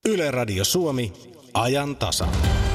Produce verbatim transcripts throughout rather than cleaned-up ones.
Yle Radio Suomi, ajan tasa.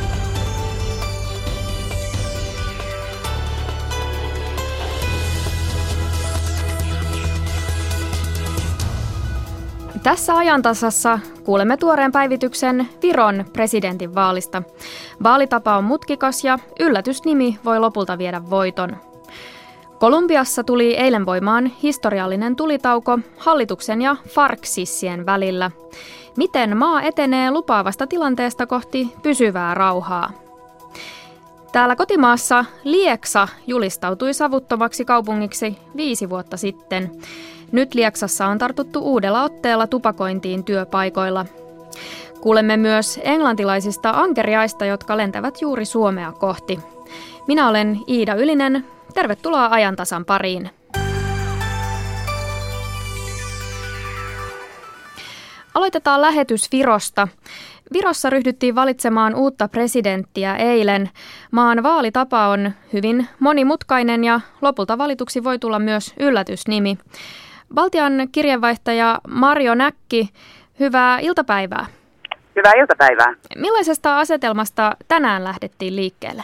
Tässä ajantasassa kuulemme tuoreen päivityksen Viron presidentinvaalista. Vaalitapa on mutkikas ja yllätysnimi voi lopulta viedä voiton. Kolumbiassa tuli eilen voimaan historiallinen tulitauko hallituksen ja FARC-sissien välillä. Miten maa etenee lupaavasta tilanteesta kohti pysyvää rauhaa? Täällä kotimaassa Lieksa julistautui savuttomaksi kaupungiksi viisi vuotta sitten. Nyt Lieksassa on tartuttu uudella otteella tupakointiin työpaikoilla. Kuulemme myös englantilaisista ankeriaista, jotka lentävät juuri Suomea kohti. Minä olen Iida Ylinen. Tervetuloa ajantasan pariin. Aloitetaan lähetys Virosta. Virossa ryhdyttiin valitsemaan uutta presidenttiä eilen. Maan vaalitapa on hyvin monimutkainen ja lopulta valituksi voi tulla myös yllätysnimi. Valtion kirjeenvaihtaja Marjo Näkki, hyvää iltapäivää. Hyvää iltapäivää. Millaisesta asetelmasta tänään lähdettiin liikkeelle?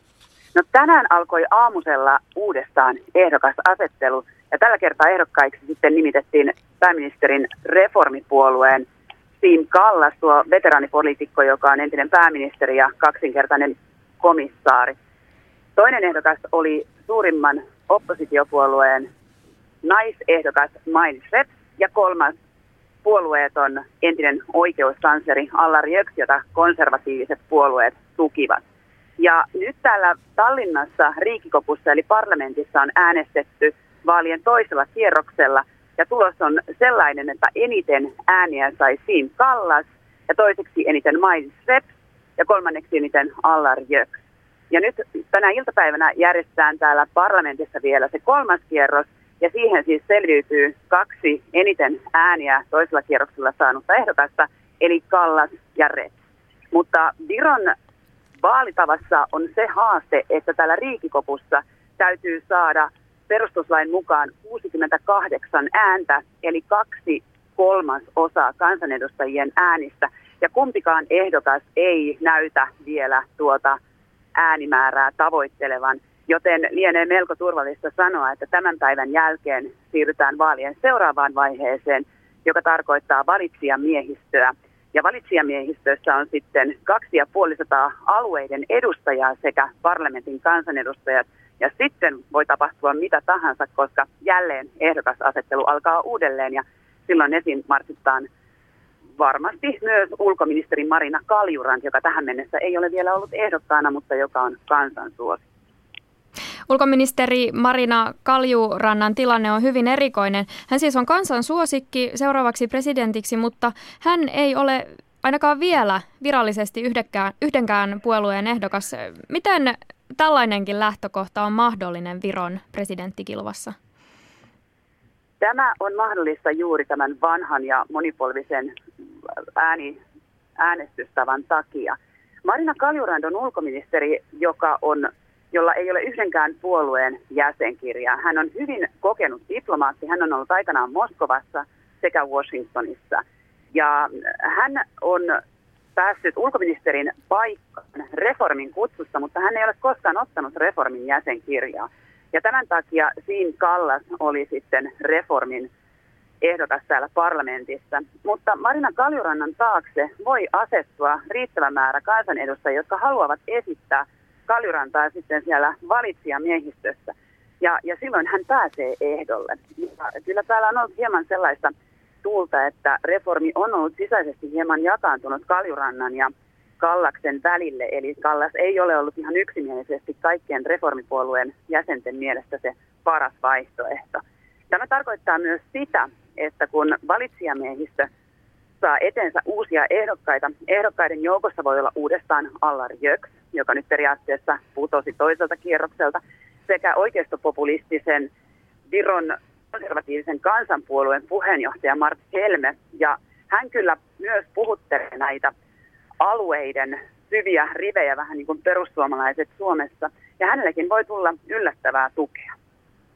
No tänään alkoi aamusella uudestaan ehdokasasettelu ja tällä kertaa ehdokkaiksi sitten nimitettiin pääministerin reformipuolueen Siim Kallas, tuo veteraanipoliitikko, joka on entinen pääministeri ja kaksinkertainen komissaari. Toinen ehdokas oli suurimman oppositiopuolueen naisehdokas Mailis Reps ja kolmas puolueeton entinen oikeuskansleri Allar Jõks, jota konservatiiviset puolueet tukivat. Ja nyt täällä Tallinnassa Riikikopussa eli parlamentissa on äänestetty vaalien toisella kierroksella ja tulos on sellainen, että eniten ääniä sai Siim Kallas ja toiseksi eniten Mailis Reps ja kolmanneksi eniten Allar Jõks. Ja nyt tänä iltapäivänä järjestetään täällä parlamentissa vielä se kolmas kierros ja siihen siis selviytyy kaksi eniten ääniä toisella kierroksella saanutta ehdokasta eli Kallas ja Reps. Mutta Viron vaalitavassa on se haaste, että täällä Riikikopussa täytyy saada perustuslain mukaan kuusikymmentäkahdeksan ääntä, eli kaksi kolmasosaa kansanedustajien äänistä. Ja kumpikaan ehdokas ei näytä vielä tuota äänimäärää tavoittelevan, joten lienee melko turvallista sanoa, että tämän päivän jälkeen siirrytään vaalien seuraavaan vaiheeseen, joka tarkoittaa valitsijamiehistöä. Ja valitsijamiehistössä on sitten kaksi ja puolisataa alueiden edustajaa sekä parlamentin kansanedustajat. Ja sitten voi tapahtua mitä tahansa, koska jälleen ehdokasasettelu alkaa uudelleen ja silloin esiin marssitaan varmasti myös ulkoministeri Marina Kaljuranta, joka tähän mennessä ei ole vielä ollut ehdokkaana, mutta joka on kansansuosikki. Ulkoministeri Marina Kaljurannan tilanne on hyvin erikoinen. Hän siis on kansansuosikki seuraavaksi presidentiksi, mutta hän ei ole ainakaan vielä virallisesti yhdenkään, yhdenkään puolueen ehdokas. Miten tällainenkin lähtökohta on mahdollinen Viron presidenttikilvassa? Tämä on mahdollista juuri tämän vanhan ja monipolvisen ääni, äänestystavan takia. Marina Kaljuranta on ulkoministeri, joka on jolla ei ole yhdenkään puolueen jäsenkirjaa. Hän on hyvin kokenut diplomaatti. Hän on ollut aikanaan Moskovassa sekä Washingtonissa. Ja hän on päässyt ulkoministerin paikkaan reformin kutsusta, mutta hän ei ole koskaan ottanut reformin jäsenkirjaa. Ja tämän takia Siim Kallas oli sitten reformin ehdokas täällä parlamentissa. Mutta Marina Kaljurannan taakse voi asettua riittävä määrä kansanedustajia, jotka haluavat esittää Kaljurantaa sitten siellä valitsijamiehistössä. Ja, ja silloin hän pääsee ehdolle. Ja kyllä täällä on ollut hieman sellaista tuulta, että reformi on ollut sisäisesti hieman jakaantunut Kaljurannan ja Kallaksen välille. Eli Kallas ei ole ollut ihan yksimielisesti kaikkien reformipuolueen jäsenten mielestä se paras vaihtoehto. Tämä tarkoittaa myös sitä, että kun valitsijamiehistö saa eteensä uusia ehdokkaita, ehdokkaiden joukossa voi olla uudestaan Allar Jõks, joka nyt periaatteessa putosi toiselta kierrokselta, sekä oikeistopopulistisen Viron konservatiivisen kansanpuolueen puheenjohtaja Mart Helme. Ja hän kyllä myös puhuttelee näitä alueiden syviä rivejä, vähän niin kuin perussuomalaiset Suomessa, ja hänellekin voi tulla yllättävää tukea.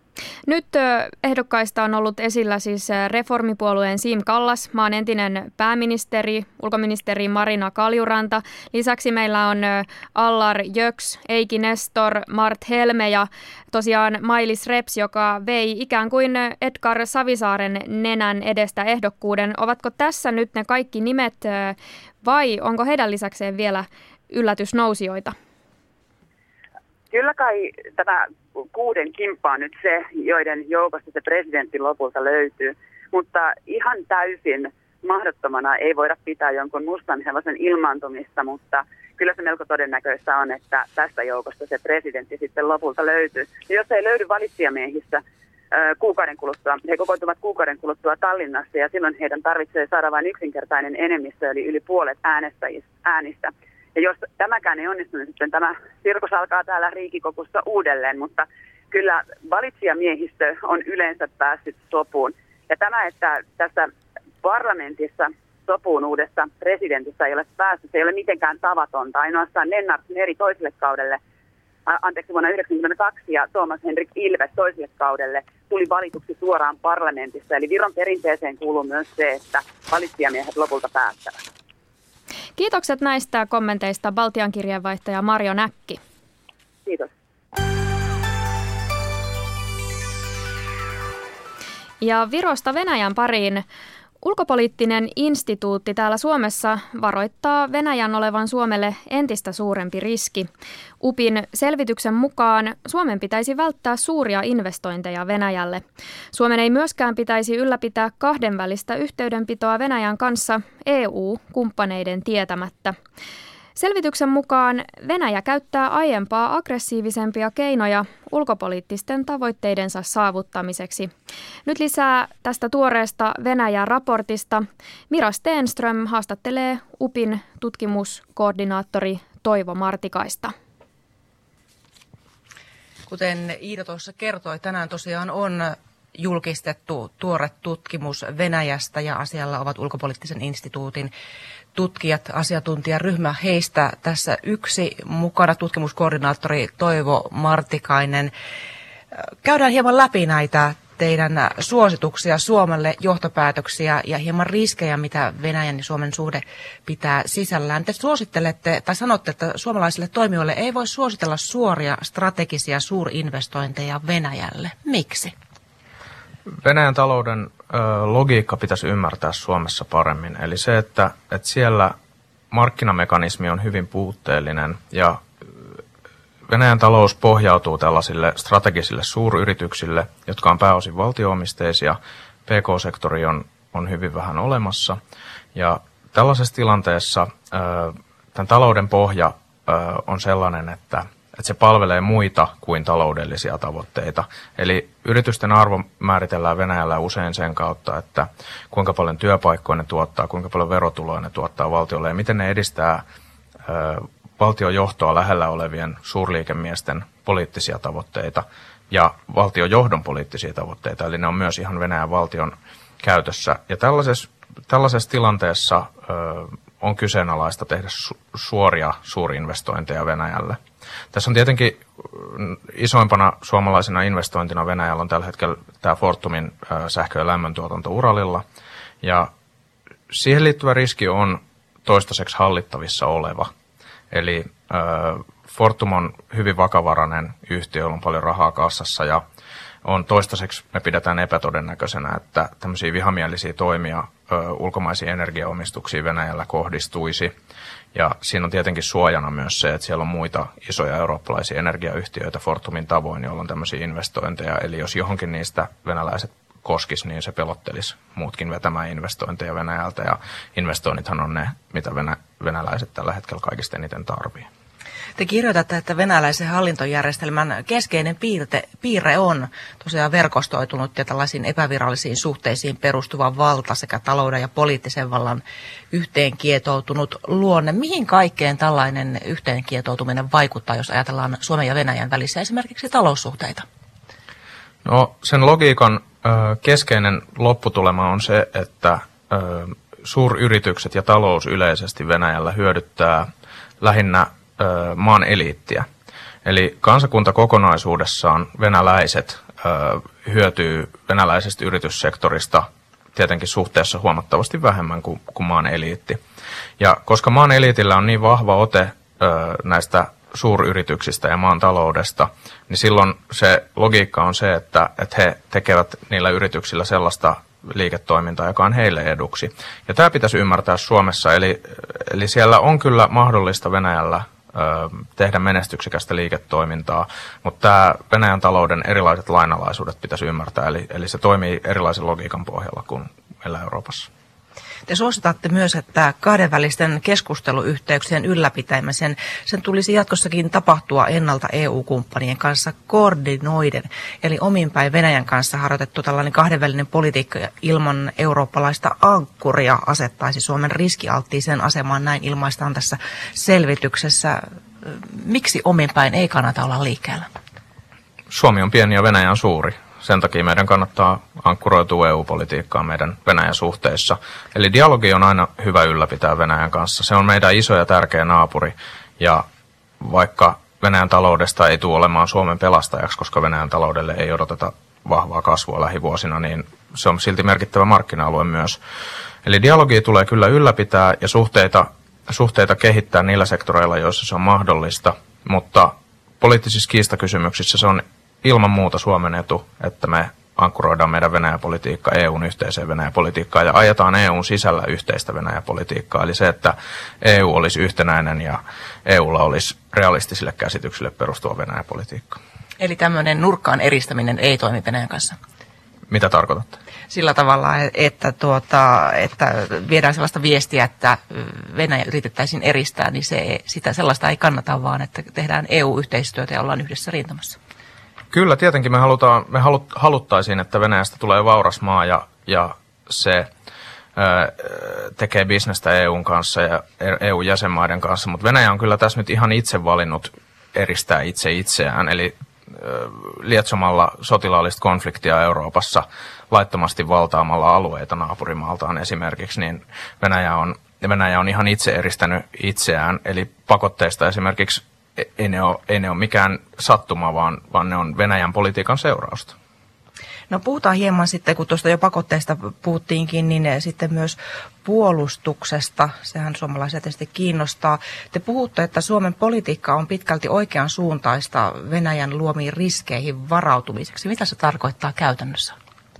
Nyt ehdokkaista on ollut esillä siis reformipuolueen Siim Kallas, maan entinen pääministeri, ulkoministeri Marina Kaljuranta. Lisäksi meillä on Allar Jöks, Eiki Nestor, Mart Helme ja tosiaan Mailis Reps, joka vei ikään kuin Edgar Savisaaren nenän edestä ehdokkuuden. Ovatko tässä nyt ne kaikki nimet vai onko heidän lisäkseen vielä yllätysnousijoita? Kyllä kai tämä kuuden kimppa on nyt se, joiden joukosta se presidentti lopulta löytyy, mutta ihan täysin mahdottomana ei voida pitää jonkun mustan hevosen ilmaantumista, mutta kyllä se melko todennäköistä on, että tästä joukosta se presidentti sitten lopulta löytyy. Ja jos ei löydy valitsijamiehissä kuukauden kuluttua, he kokoontuvat kuukauden kuluttua Tallinnassa ja silloin heidän tarvitsee saada vain yksinkertainen enemmistö, eli yli puolet äänistä. Ja jos tämäkään ei onnistu, niin sitten tämä sirkus alkaa täällä Riikikokussa uudelleen, mutta kyllä valitsijamiehistö on yleensä päässyt sopuun. Ja tämä, että tässä parlamentissa sopuun uudesta presidentistä ei ole päässyt, se ei ole mitenkään tavatonta. Ainoastaan Lennart Meri toiselle kaudelle, anteeksi vuonna yhdeksänkymmentäkaksi ja Thomas Hendrik Ilves toiselle kaudelle tuli valituksi suoraan parlamentissa. Eli Viron perinteeseen kuuluu myös se, että valitsijamiehet lopulta päättävät. Kiitokset näistä kommenteista Baltian kirjeenvaihtaja Marjo Näkki. Kiitos. Ja Virosta Venäjän pariin. Ulkopoliittinen instituutti täällä Suomessa varoittaa Venäjän olevan Suomelle entistä suurempi riski. U P In selvityksen mukaan Suomen pitäisi välttää suuria investointeja Venäjälle. Suomen ei myöskään pitäisi ylläpitää kahdenvälistä yhteydenpitoa Venäjän kanssa E U-kumppaneiden tietämättä. Selvityksen mukaan Venäjä käyttää aiempaa aggressiivisempia keinoja ulkopoliittisten tavoitteidensa saavuttamiseksi. Nyt lisää tästä tuoreesta Venäjä-raportista. Mira Stenström haastattelee U P In tutkimuskoordinaattori Toivo Martikaista. Kuten Iida tuossa kertoi, tänään tosiaan on julkistettu tuore tutkimus Venäjästä ja asialla ovat ulkopoliittisen instituutin tutkijat, asiantuntijaryhmä. Heistä tässä yksi mukana tutkimuskoordinaattori Toivo Martikainen. Käydään hieman läpi näitä teidän suosituksia Suomelle, johtopäätöksiä ja hieman riskejä, mitä Venäjän ja Suomen suhde pitää sisällään. Te suosittelette tai sanotte, että suomalaisille toimijoille ei voi suositella suoria strategisia suurinvestointeja Venäjälle. Miksi? Venäjän talouden ö, logiikka pitäisi ymmärtää Suomessa paremmin. Eli se, että, että siellä markkinamekanismi on hyvin puutteellinen ja Venäjän talous pohjautuu tällaisille strategisille suuryrityksille, jotka on pääosin valtio-omisteisia. P K-sektori on, on hyvin vähän olemassa. Ja tällaisessa tilanteessa ö, tämän talouden pohja ö, on sellainen, että että se palvelee muita kuin taloudellisia tavoitteita. Eli yritysten arvo määritellään Venäjällä usein sen kautta, että kuinka paljon työpaikkoja ne tuottaa, kuinka paljon verotuloja ne tuottaa valtiolle ja miten ne edistää ö, valtiojohtoa lähellä olevien suurliikemiesten poliittisia tavoitteita ja valtiojohdon poliittisia tavoitteita. Eli ne on myös ihan Venäjän valtion käytössä. Ja tällaisessa, tällaisessa tilanteessa ö, on kyseenalaista tehdä su- suoria suurinvestointeja Venäjälle. Tässä on tietenkin isoimpana suomalaisena investointina Venäjällä on tällä hetkellä tämä Fortumin sähkö- ja lämmöntuotanto Uralilla. Ja siihen liittyvä riski on toistaiseksi hallittavissa oleva. Eli Fortum on hyvin vakavarainen yhtiö, jolla on paljon rahaa kassassa ja on toistaiseksi me pidetään epätodennäköisenä, että tämmöisiä vihamielisiä toimia ö, ulkomaisiin energiaomistuksiin Venäjällä kohdistuisi. Ja siinä on tietenkin suojana myös se, että siellä on muita isoja eurooppalaisia energiayhtiöitä Fortumin tavoin, joilla on tämmöisiä investointeja. Eli jos johonkin niistä venäläiset koskisi, niin se pelottelisi muutkin vetämään investointeja Venäjältä. Ja investoinnithan on ne, mitä venä- venäläiset tällä hetkellä kaikista eniten tarvii. Te kirjoitatte, että venäläisen hallintojärjestelmän keskeinen piirte, piirre on tosiaan verkostoitunut ja tällaisiin epävirallisiin suhteisiin perustuva valta sekä talouden ja poliittisen vallan yhteenkietoutunut luonne. Mihin kaikkeen tällainen yhteenkietoutuminen vaikuttaa, jos ajatellaan Suomen ja Venäjän välissä esimerkiksi taloussuhteita? No sen logiikan ö, keskeinen lopputulema on se, että ö, suuryritykset ja talous yleisesti Venäjällä hyödyttää lähinnä maan eliittiä. Eli kansakunta kokonaisuudessaan, venäläiset, hyötyy venäläisestä yrityssektorista tietenkin suhteessa huomattavasti vähemmän kuin, kuin maan eliitti. Ja koska maan eliitillä on niin vahva ote ö, näistä suuryrityksistä ja maan taloudesta, niin silloin se logiikka on se, että, että he tekevät niillä yrityksillä sellaista liiketoimintaa, joka on heille eduksi. Ja tämä pitäisi ymmärtää Suomessa, eli, eli siellä on kyllä mahdollista Venäjällä tehdä menestyksekästä liiketoimintaa, mutta tämä Venäjän talouden erilaiset lainalaisuudet pitäisi ymmärtää, eli, eli se toimii erilaisen logiikan pohjalla kuin meillä Euroopassa. Te suositatte myös, että kahdenvälisten keskusteluyhteyksien ylläpitämisen sen tulisi jatkossakin tapahtua ennalta E U-kumppanien kanssa koordinoiden, eli omin päin Venäjän kanssa harjoitettu tällainen kahdenvälinen politiikka ilman eurooppalaista ankkuria asettaisi Suomen riskialttiiseen asemaan, näin ilmaistaan tässä selvityksessä. Miksi omin päin ei kannata olla liikkeellä? Suomi on pieni ja Venäjä on suuri. Sen takia meidän kannattaa ankkuroitua E U-politiikkaan meidän Venäjän suhteissa. Eli dialogi on aina hyvä ylläpitää Venäjän kanssa. Se on meidän iso ja tärkeä naapuri. Ja vaikka Venäjän taloudesta ei tule olemaan Suomen pelastajaksi, koska Venäjän taloudelle ei odoteta vahvaa kasvua lähivuosina, niin se on silti merkittävä markkina-alue myös. Eli dialogia tulee kyllä ylläpitää ja suhteita, suhteita kehittää niillä sektoreilla, joissa se on mahdollista. Mutta poliittisissa kiistakysymyksissä se on ilman muuta Suomen etu, että me ankkuroidaan meidän Venäjä-politiikkaa E U:n yhteiseen Venäjä-politiikkaan ja ajetaan E U:n sisällä yhteistä Venäjä-politiikkaa. Eli se, että E U olisi yhtenäinen ja E U:lla olisi realistisille käsityksille perustuva Venäjä-politiikka. Eli tämmöinen nurkkaan eristäminen ei toimi Venäjän kanssa? Mitä tarkoitatte? Sillä tavalla, että, tuota, että viedään sellaista viestiä, että Venäjä yritettäisiin eristää, niin se, sitä sellaista ei kannata, vaan että tehdään E U-yhteistyötä ja ollaan yhdessä rintamassa. Kyllä, tietenkin me, halutaan, me halut, haluttaisiin, että Venäjästä tulee vauras maa ja, ja se ää, tekee bisnestä E U:n kanssa ja E U-jäsenmaiden kanssa, mutta Venäjä on kyllä tässä nyt ihan itse valinnut eristää itse itseään, eli ää, lietsomalla sotilaallista konfliktia Euroopassa laittomasti valtaamalla alueita naapurimaaltaan esimerkiksi, niin Venäjä on, Venäjä on ihan itse eristänyt itseään, eli pakotteista esimerkiksi Ei ne, ole, ei ne ole mikään sattuma, vaan, vaan ne on Venäjän politiikan seurausta. No puhutaan hieman sitten, kun tuosta jo pakotteista puhuttiinkin, niin sitten myös puolustuksesta. Sehän suomalaisia tietysti kiinnostaa. Te puhutte, että Suomen politiikka on pitkälti oikean suuntaista Venäjän luomiin riskeihin varautumiseksi. Mitä se tarkoittaa käytännössä?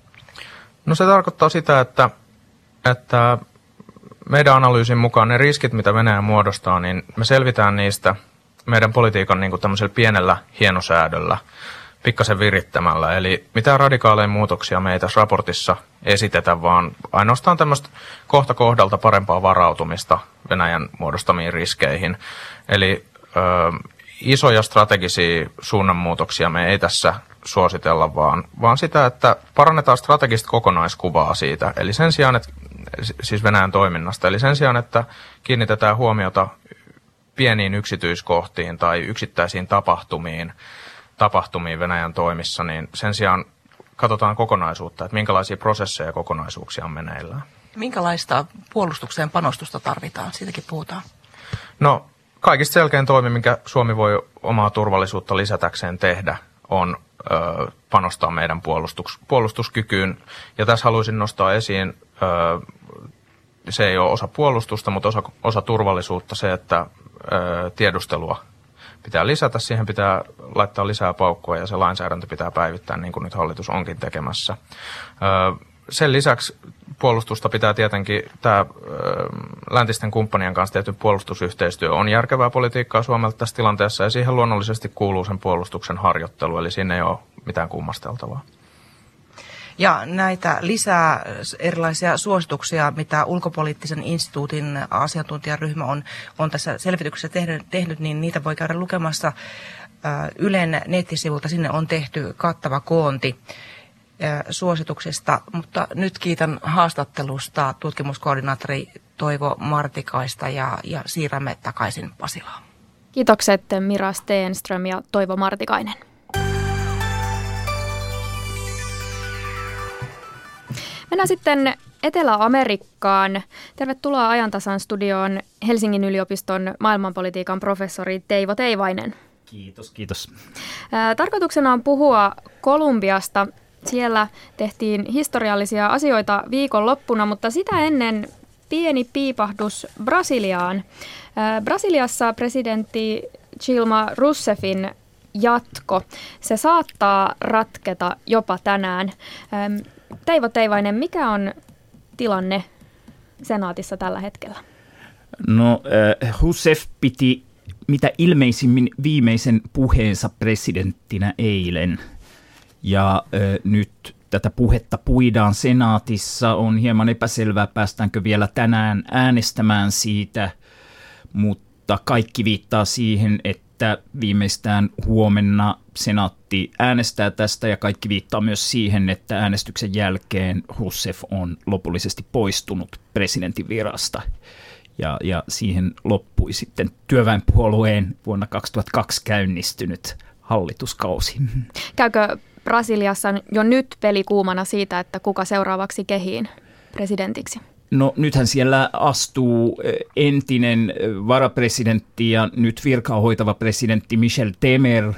No se tarkoittaa sitä, että, että meidän analyysin mukaan ne riskit, mitä Venäjä muodostaa, niin me selvitään niistä meidän politiikan niin kuin tämmöisellä pienellä hienosäädöllä, pikkasen virittämällä. Eli mitään radikaaleja muutoksia me ei tässä raportissa esitetä, vaan ainoastaan tämmöistä kohta kohdalta parempaa varautumista Venäjän muodostamiin riskeihin. Eli ö, isoja strategisia suunnanmuutoksia me ei tässä suositella, vaan, vaan sitä, että parannetaan strategista kokonaiskuvaa siitä. Eli sen sijaan, että, siis Venäjän toiminnasta, eli sen sijaan, että kiinnitetään huomiota pieniin yksityiskohtiin tai yksittäisiin tapahtumiin, tapahtumiin Venäjän toimissa, niin sen sijaan katsotaan kokonaisuutta, että minkälaisia prosesseja ja kokonaisuuksia on meneillään. Minkälaista puolustukseen panostusta tarvitaan? Siitäkin puhutaan. No, kaikista selkein toimi, minkä Suomi voi omaa turvallisuutta lisätäkseen tehdä, on ö, panostaa meidän puolustus, puolustuskykyyn. Ja tässä haluaisin nostaa esiin, ö, se ei ole osa puolustusta, mutta osa, osa turvallisuutta, se, että tiedustelua pitää lisätä, siihen pitää laittaa lisää paukkua ja se lainsäädäntö pitää päivittää niin kuin nyt hallitus onkin tekemässä. Sen lisäksi puolustusta pitää tietenkin, tämä läntisten kumppanien kanssa tehty puolustusyhteistyö on järkevää politiikkaa Suomelta tässä tilanteessa ja siihen luonnollisesti kuuluu sen puolustuksen harjoittelu, eli siinä ei ole mitään kummasteltavaa. Ja näitä lisää erilaisia suosituksia, mitä ulkopoliittisen instituutin asiantuntijaryhmä on, on tässä selvityksessä tehnyt, tehnyt, niin niitä voi käydä lukemassa Ylen nettisivulta. Sinne on tehty kattava koonti suosituksista, mutta nyt kiitän haastattelusta tutkimuskoordinaattori Toivo Martikaista ja, ja siirrämme takaisin Pasilaan. Kiitokset Mira Stenström ja Toivo Martikainen. Mennään sitten Etelä-Amerikkaan. Tervetuloa Ajantasan studioon Helsingin yliopiston maailmanpolitiikan professori Teivo Teivainen. Kiitos, kiitos. Tarkoituksena on puhua Kolumbiasta. Siellä tehtiin historiallisia asioita viikonloppuna, mutta sitä ennen pieni piipahdus Brasiliaan. Brasiliassa presidentti Dilma Rousseffin jatko, se saattaa ratketa jopa tänään. Teivo Teivainen, mikä on tilanne senaatissa tällä hetkellä? No, äh, Rousseff piti mitä ilmeisimmin viimeisen puheensa presidenttinä eilen. Ja äh, nyt tätä puhetta puidaan senaatissa. On hieman epäselvää, päästäänkö vielä tänään äänestämään siitä, mutta kaikki viittaa siihen, että viimeistään huomenna senaatti äänestää tästä ja kaikki viittaa myös siihen, että äänestyksen jälkeen Rousseff on lopullisesti poistunut presidentin virasta. Ja, ja siihen loppui sitten työväenpuolueen vuonna kaksituhattakaksi käynnistynyt hallituskausi. Käykö Brasiliassa jo nyt peli kuumana siitä, että kuka seuraavaksi kehiin presidentiksi? No nythän siellä astuu entinen varapresidentti ja nyt virkaa hoitava presidentti Michel Temer.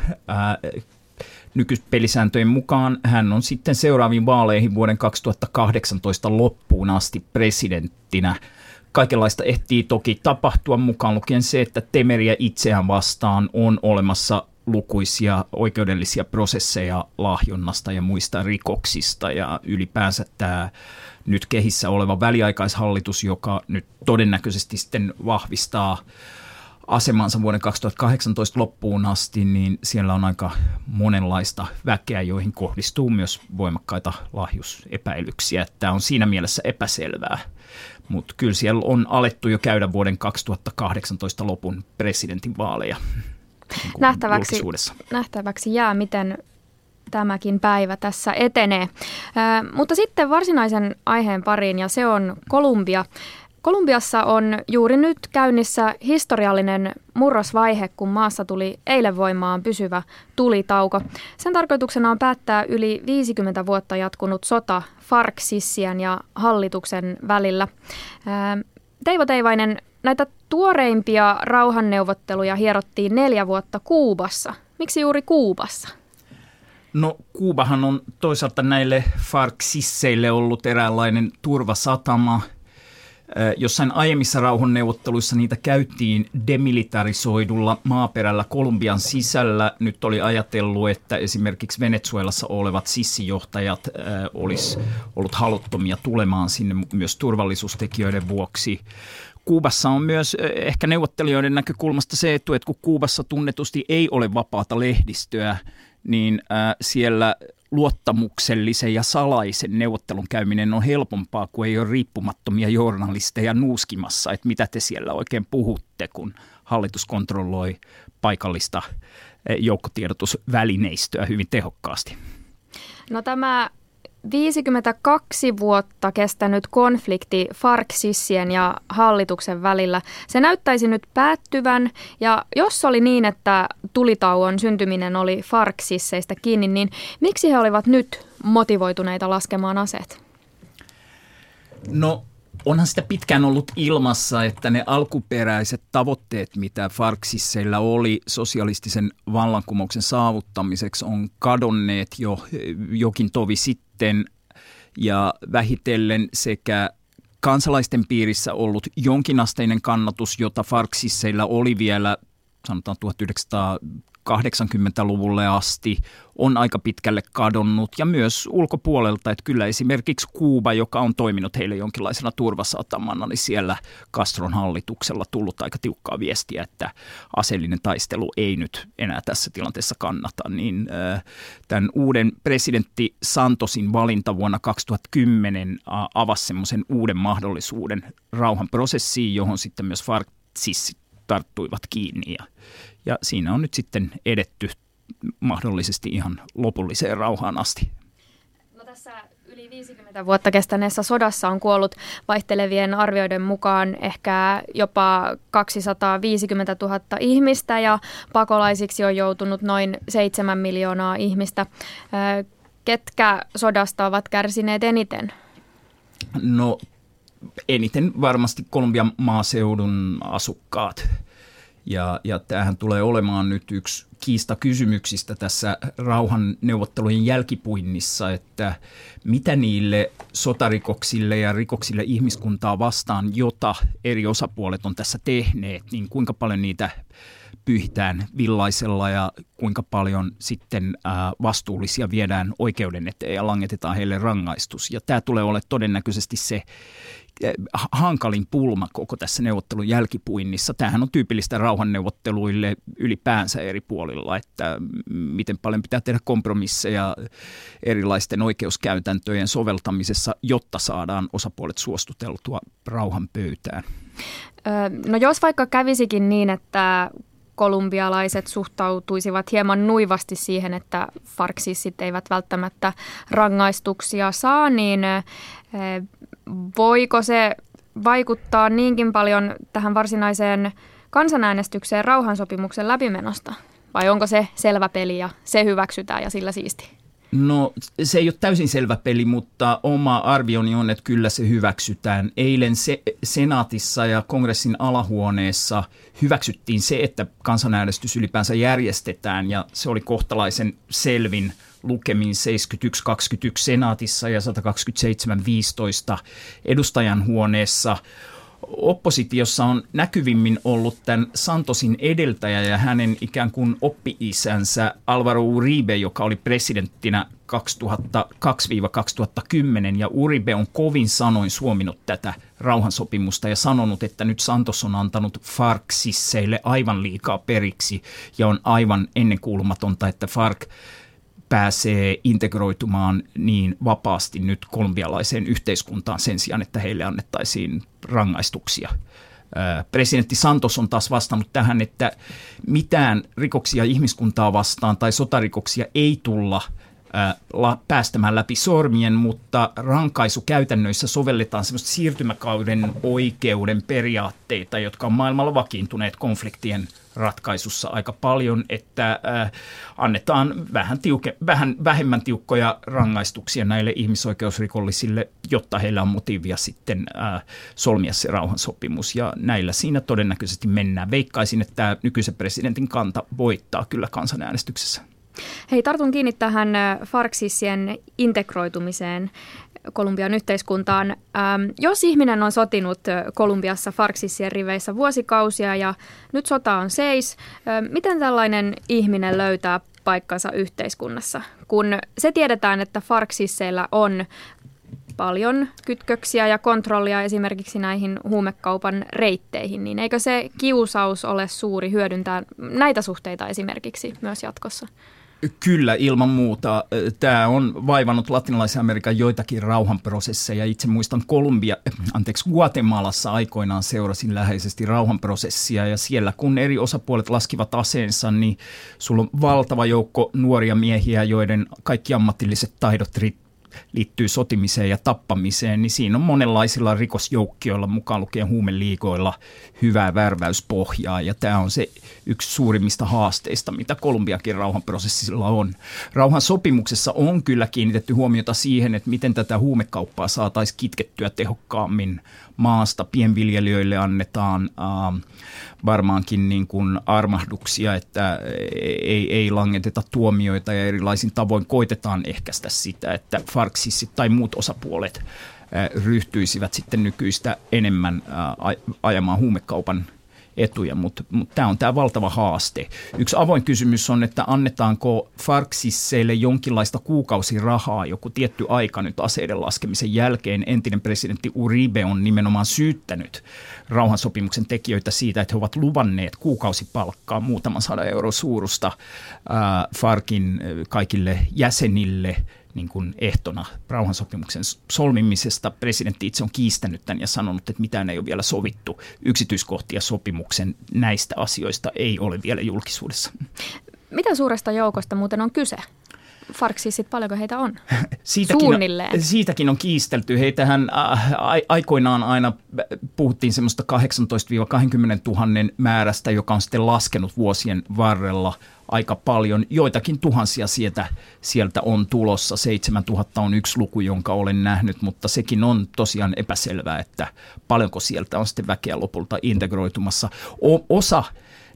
Nykypelisääntöjen mukaan hän on sitten seuraaviin vaaleihin vuoden kaksituhattakahdeksantoista loppuun asti presidenttinä. Kaikenlaista ehtii toki tapahtua, mukaan lukien se, että Temeriä itseään vastaan on olemassa lukuisia oikeudellisia prosesseja lahjonnasta ja muista rikoksista, ja ylipäänsä tämä nyt kehissä oleva väliaikaishallitus, joka nyt todennäköisesti sitten vahvistaa asemansa vuoden kaksituhattakahdeksantoista loppuun asti, niin siellä on aika monenlaista väkeä, joihin kohdistuu myös voimakkaita lahjusepäilyksiä. Tämä on siinä mielessä epäselvää, mutta kyllä siellä on alettu jo käydä vuoden kaksituhattakahdeksantoista lopun presidentinvaaleja. Niin nähtäväksi, nähtäväksi jää, miten tämäkin päivä tässä etenee. Äh, mutta sitten varsinaisen aiheen pariin, ja se on Kolumbia. Kolumbiassa on juuri nyt käynnissä historiallinen murrosvaihe, kun maassa tuli eilen voimaan pysyvä tulitauko. Sen tarkoituksena on päättää yli viisikymmentä vuotta jatkunut sota FARC-sissien ja hallituksen välillä. Ää, Teivo Teivainen, näitä tuoreimpia rauhanneuvotteluja hierottiin neljä vuotta Kuubassa. Miksi juuri Kuubassa? No Kuubahan on toisaalta näille FARC-sisseille ollut eräänlainen turvasatama. Jossain aiemmissa rauhanneuvotteluissa niitä käytiin demilitarisoidulla maaperällä Kolumbian sisällä. Nyt oli ajatellut, että esimerkiksi Venezuelassa olevat sissijohtajat äh, olisi ollut haluttomia tulemaan sinne myös turvallisuustekijöiden vuoksi. Kuubassa on myös ehkä neuvottelijoiden näkökulmasta se etu, että kun Kuubassa tunnetusti ei ole vapaata lehdistöä, niin äh, siellä luottamuksellisen ja salaisen neuvottelun käyminen on helpompaa, kun ei ole riippumattomia journalisteja nuuskimassa, että mitä te siellä oikein puhutte, kun hallitus kontrolloi paikallista joukkotiedotusvälineistöä hyvin tehokkaasti. No tämä viisikymmentäkaksi vuotta kestänyt konflikti FARC-sissien ja hallituksen välillä, se näyttäisi nyt päättyvän, ja jos oli niin, että tulitauon syntyminen oli FARC-sisseistä kiinni, niin miksi he olivat nyt motivoituneita laskemaan aseet? No onhan sitä pitkään ollut ilmassa, että ne alkuperäiset tavoitteet, mitä FARC-sisseillä oli sosialistisen vallankumouksen saavuttamiseksi, on kadonneet jo jokin tovi sitten, ja vähitellen sekä kansalaisten piirissä ollut jonkinasteinen kannatus, jota FARC-sisseillä oli vielä sanotaan tuhatyhdeksänsataakahdeksankymmentäluvulle asti, on aika pitkälle kadonnut, ja myös ulkopuolelta, että kyllä esimerkiksi Kuuba, joka on toiminut heille jonkinlaisena turvasatamana, niin siellä Castron hallituksella tullut aika tiukkaa viestiä, että aseellinen taistelu ei nyt enää tässä tilanteessa kannata, niin äh, tämän uuden presidentti Santosin valinta vuonna kaksituhattakymmenen äh, avasi semmoisen uuden mahdollisuuden rauhanprosessiin, johon sitten myös FARC-sissit tarttuivat kiinni, ja, ja siinä on nyt sitten edetty mahdollisesti ihan lopulliseen rauhaan asti. No tässä yli viisikymmentä vuotta kestäneessä sodassa on kuollut vaihtelevien arvioiden mukaan ehkä jopa kaksisataaviisikymmentätuhatta ihmistä, ja pakolaisiksi on joutunut noin seitsemän miljoonaa ihmistä. Ketkä sodasta ovat kärsineet eniten? No eniten varmasti Kolumbian maaseudun asukkaat. Ja, ja tämähän tulee olemaan nyt yksi kiistakysymyksistä tässä rauhanneuvottelujen jälkipuinnissa, että mitä niille sotarikoksille ja rikoksille ihmiskuntaa vastaan, jota eri osapuolet on tässä tehneet, niin kuinka paljon niitä pyyhitään villaisella ja kuinka paljon sitten ää, vastuullisia viedään oikeuden eteen ja langetetaan heille rangaistus. Ja tämä tulee olemaan todennäköisesti se hankalin pulma koko tässä neuvottelun jälkipuinnissa. Tämähän on tyypillistä rauhanneuvotteluille ylipäänsä eri puolilla, että miten paljon pitää tehdä kompromisseja erilaisten oikeuskäytäntöjen soveltamisessa, jotta saadaan osapuolet suostuteltua rauhan pöytään. No jos vaikka kävisikin niin, että kolumbialaiset suhtautuisivat hieman nuivasti siihen, että farksissit eivät välttämättä rangaistuksia saa, niin voiko se vaikuttaa niinkin paljon tähän varsinaiseen kansanäänestykseen rauhansopimuksen läpimenosta? Vai onko se selvä peli ja se hyväksytään ja sillä siisti? No se ei ole täysin selvä peli, mutta oma arvioni on, että kyllä se hyväksytään. Eilen se, senaatissa ja kongressin alahuoneessa hyväksyttiin se, että kansanäänestys ylipäänsä järjestetään ja se oli kohtalaisen selvin lukemin seitsemänkymmentäyksi kaksikymmentäyksi senaatissa ja sata kaksikymmentäseitsemän viisitoista edustajanhuoneessa. Oppositiossa on näkyvimmin ollut tämän Santosin edeltäjä ja hänen ikään kuin oppi-isänsä Alvaro Uribe, joka oli presidenttinä kaksituhattakaksi kaksituhattakymmenen, ja Uribe on kovin sanoin suominut tätä rauhansopimusta ja sanonut, että nyt Santos on antanut farksisseille aivan liikaa periksi ja on aivan ennenkuulumatonta, että FARC pääsee integroitumaan niin vapaasti nyt kolumbialaiseen yhteiskuntaan sen sijaan, että heille annettaisiin rangaistuksia. Presidentti Santos on taas vastannut tähän, että mitään rikoksia ihmiskuntaa vastaan tai sotarikoksia ei tulla päästämään läpi sormien, mutta rankaisukäytännöissä sovelletaan semmoista siirtymäkauden oikeuden periaatteita, jotka on maailmalla vakiintuneet konfliktien ratkaisussa aika paljon, että äh, annetaan vähän, tiuke, vähän vähemmän tiukkoja rangaistuksia näille ihmisoikeusrikollisille, jotta heillä on motiivia sitten äh, solmia se rauhansopimus. Ja näillä siinä todennäköisesti mennään. Veikkaisin, että tämä nykyisen presidentin kanta voittaa kyllä kansanäänestyksessä. Hei, tartun kiinni tähän farksissien integroitumiseen Kolumbian yhteiskuntaan. Ähm, jos ihminen on sotinut Kolumbiassa farksissien riveissä vuosikausia ja nyt sota on seis, äh, miten tällainen ihminen löytää paikkansa yhteiskunnassa? Kun se tiedetään, että farksisseillä on paljon kytköksiä ja kontrollia esimerkiksi näihin huumekaupan reitteihin, niin eikö se kiusaus ole suuri hyödyntää näitä suhteita esimerkiksi myös jatkossa? Kyllä, ilman muuta. Tämä on vaivannut latinalaisen Amerikan joitakin rauhanprosesseja. Itse muistan Kolumbia, anteeksi, Guatemalassa aikoinaan seurasin läheisesti rauhanprosessia ja siellä kun eri osapuolet laskivat aseensa, niin sulla on valtava joukko nuoria miehiä, joiden kaikki ammatilliset taidot liittyy sotimiseen ja tappamiseen, niin siinä on monenlaisilla rikosjoukkioilla, mukaan lukien huumeliigoilla, hyvää värväyspohjaa, ja tämä on se yksi suurimmista haasteista, mitä Kolumbiakin rauhanprosessilla on. Rauhansopimuksessa on kyllä kiinnitetty huomiota siihen, että miten tätä huumekauppaa saataisiin kitkettyä tehokkaammin maasta. Pienviljelijöille annetaan äh, varmaankin niin kuin armahduksia, että ei, ei langeteta tuomioita ja erilaisin tavoin koitetaan ehkäistä sitä, että farksissit tai muut osapuolet äh, ryhtyisivät sitten nykyistä enemmän äh, ajamaan huumekaupan etuja, mutta mut tämä on tämä valtava haaste. Yksi avoin kysymys on, että annetaanko farksisseille jonkinlaista kuukausirahaa, joku tietty aika nyt aseiden laskemisen jälkeen. Entinen presidentti Uribe on nimenomaan syyttänyt rauhansopimuksen tekijöitä siitä, että he ovat luvanneet kuukausipalkkaa muutaman sadan euron suurusta äh, FARCin kaikille jäsenille niin kuin ehtona rauhansopimuksen solmimisesta. Presidentti itse on kiistänyt tämän ja sanonut, että mitään ei ole vielä sovittu. Yksityiskohtia sopimuksen näistä asioista ei ole vielä julkisuudessa. Miten suuresta joukosta muuten on kyse? Farksissit, paljonko heitä on? Siitäkin Suunnilleen. On, siitäkin on kiistelty. Heitähän äh, aikoinaan aina puhuttiin semmoista kahdeksantoista kaksikymmentätuhatta määrästä, joka on sitten laskenut vuosien varrella aika paljon. Joitakin tuhansia sieltä, sieltä on tulossa. seitsemäntuhatta on yksi luku, jonka olen nähnyt, mutta sekin on tosiaan epäselvää, että paljonko sieltä on sitten väkeä lopulta integroitumassa. O- osa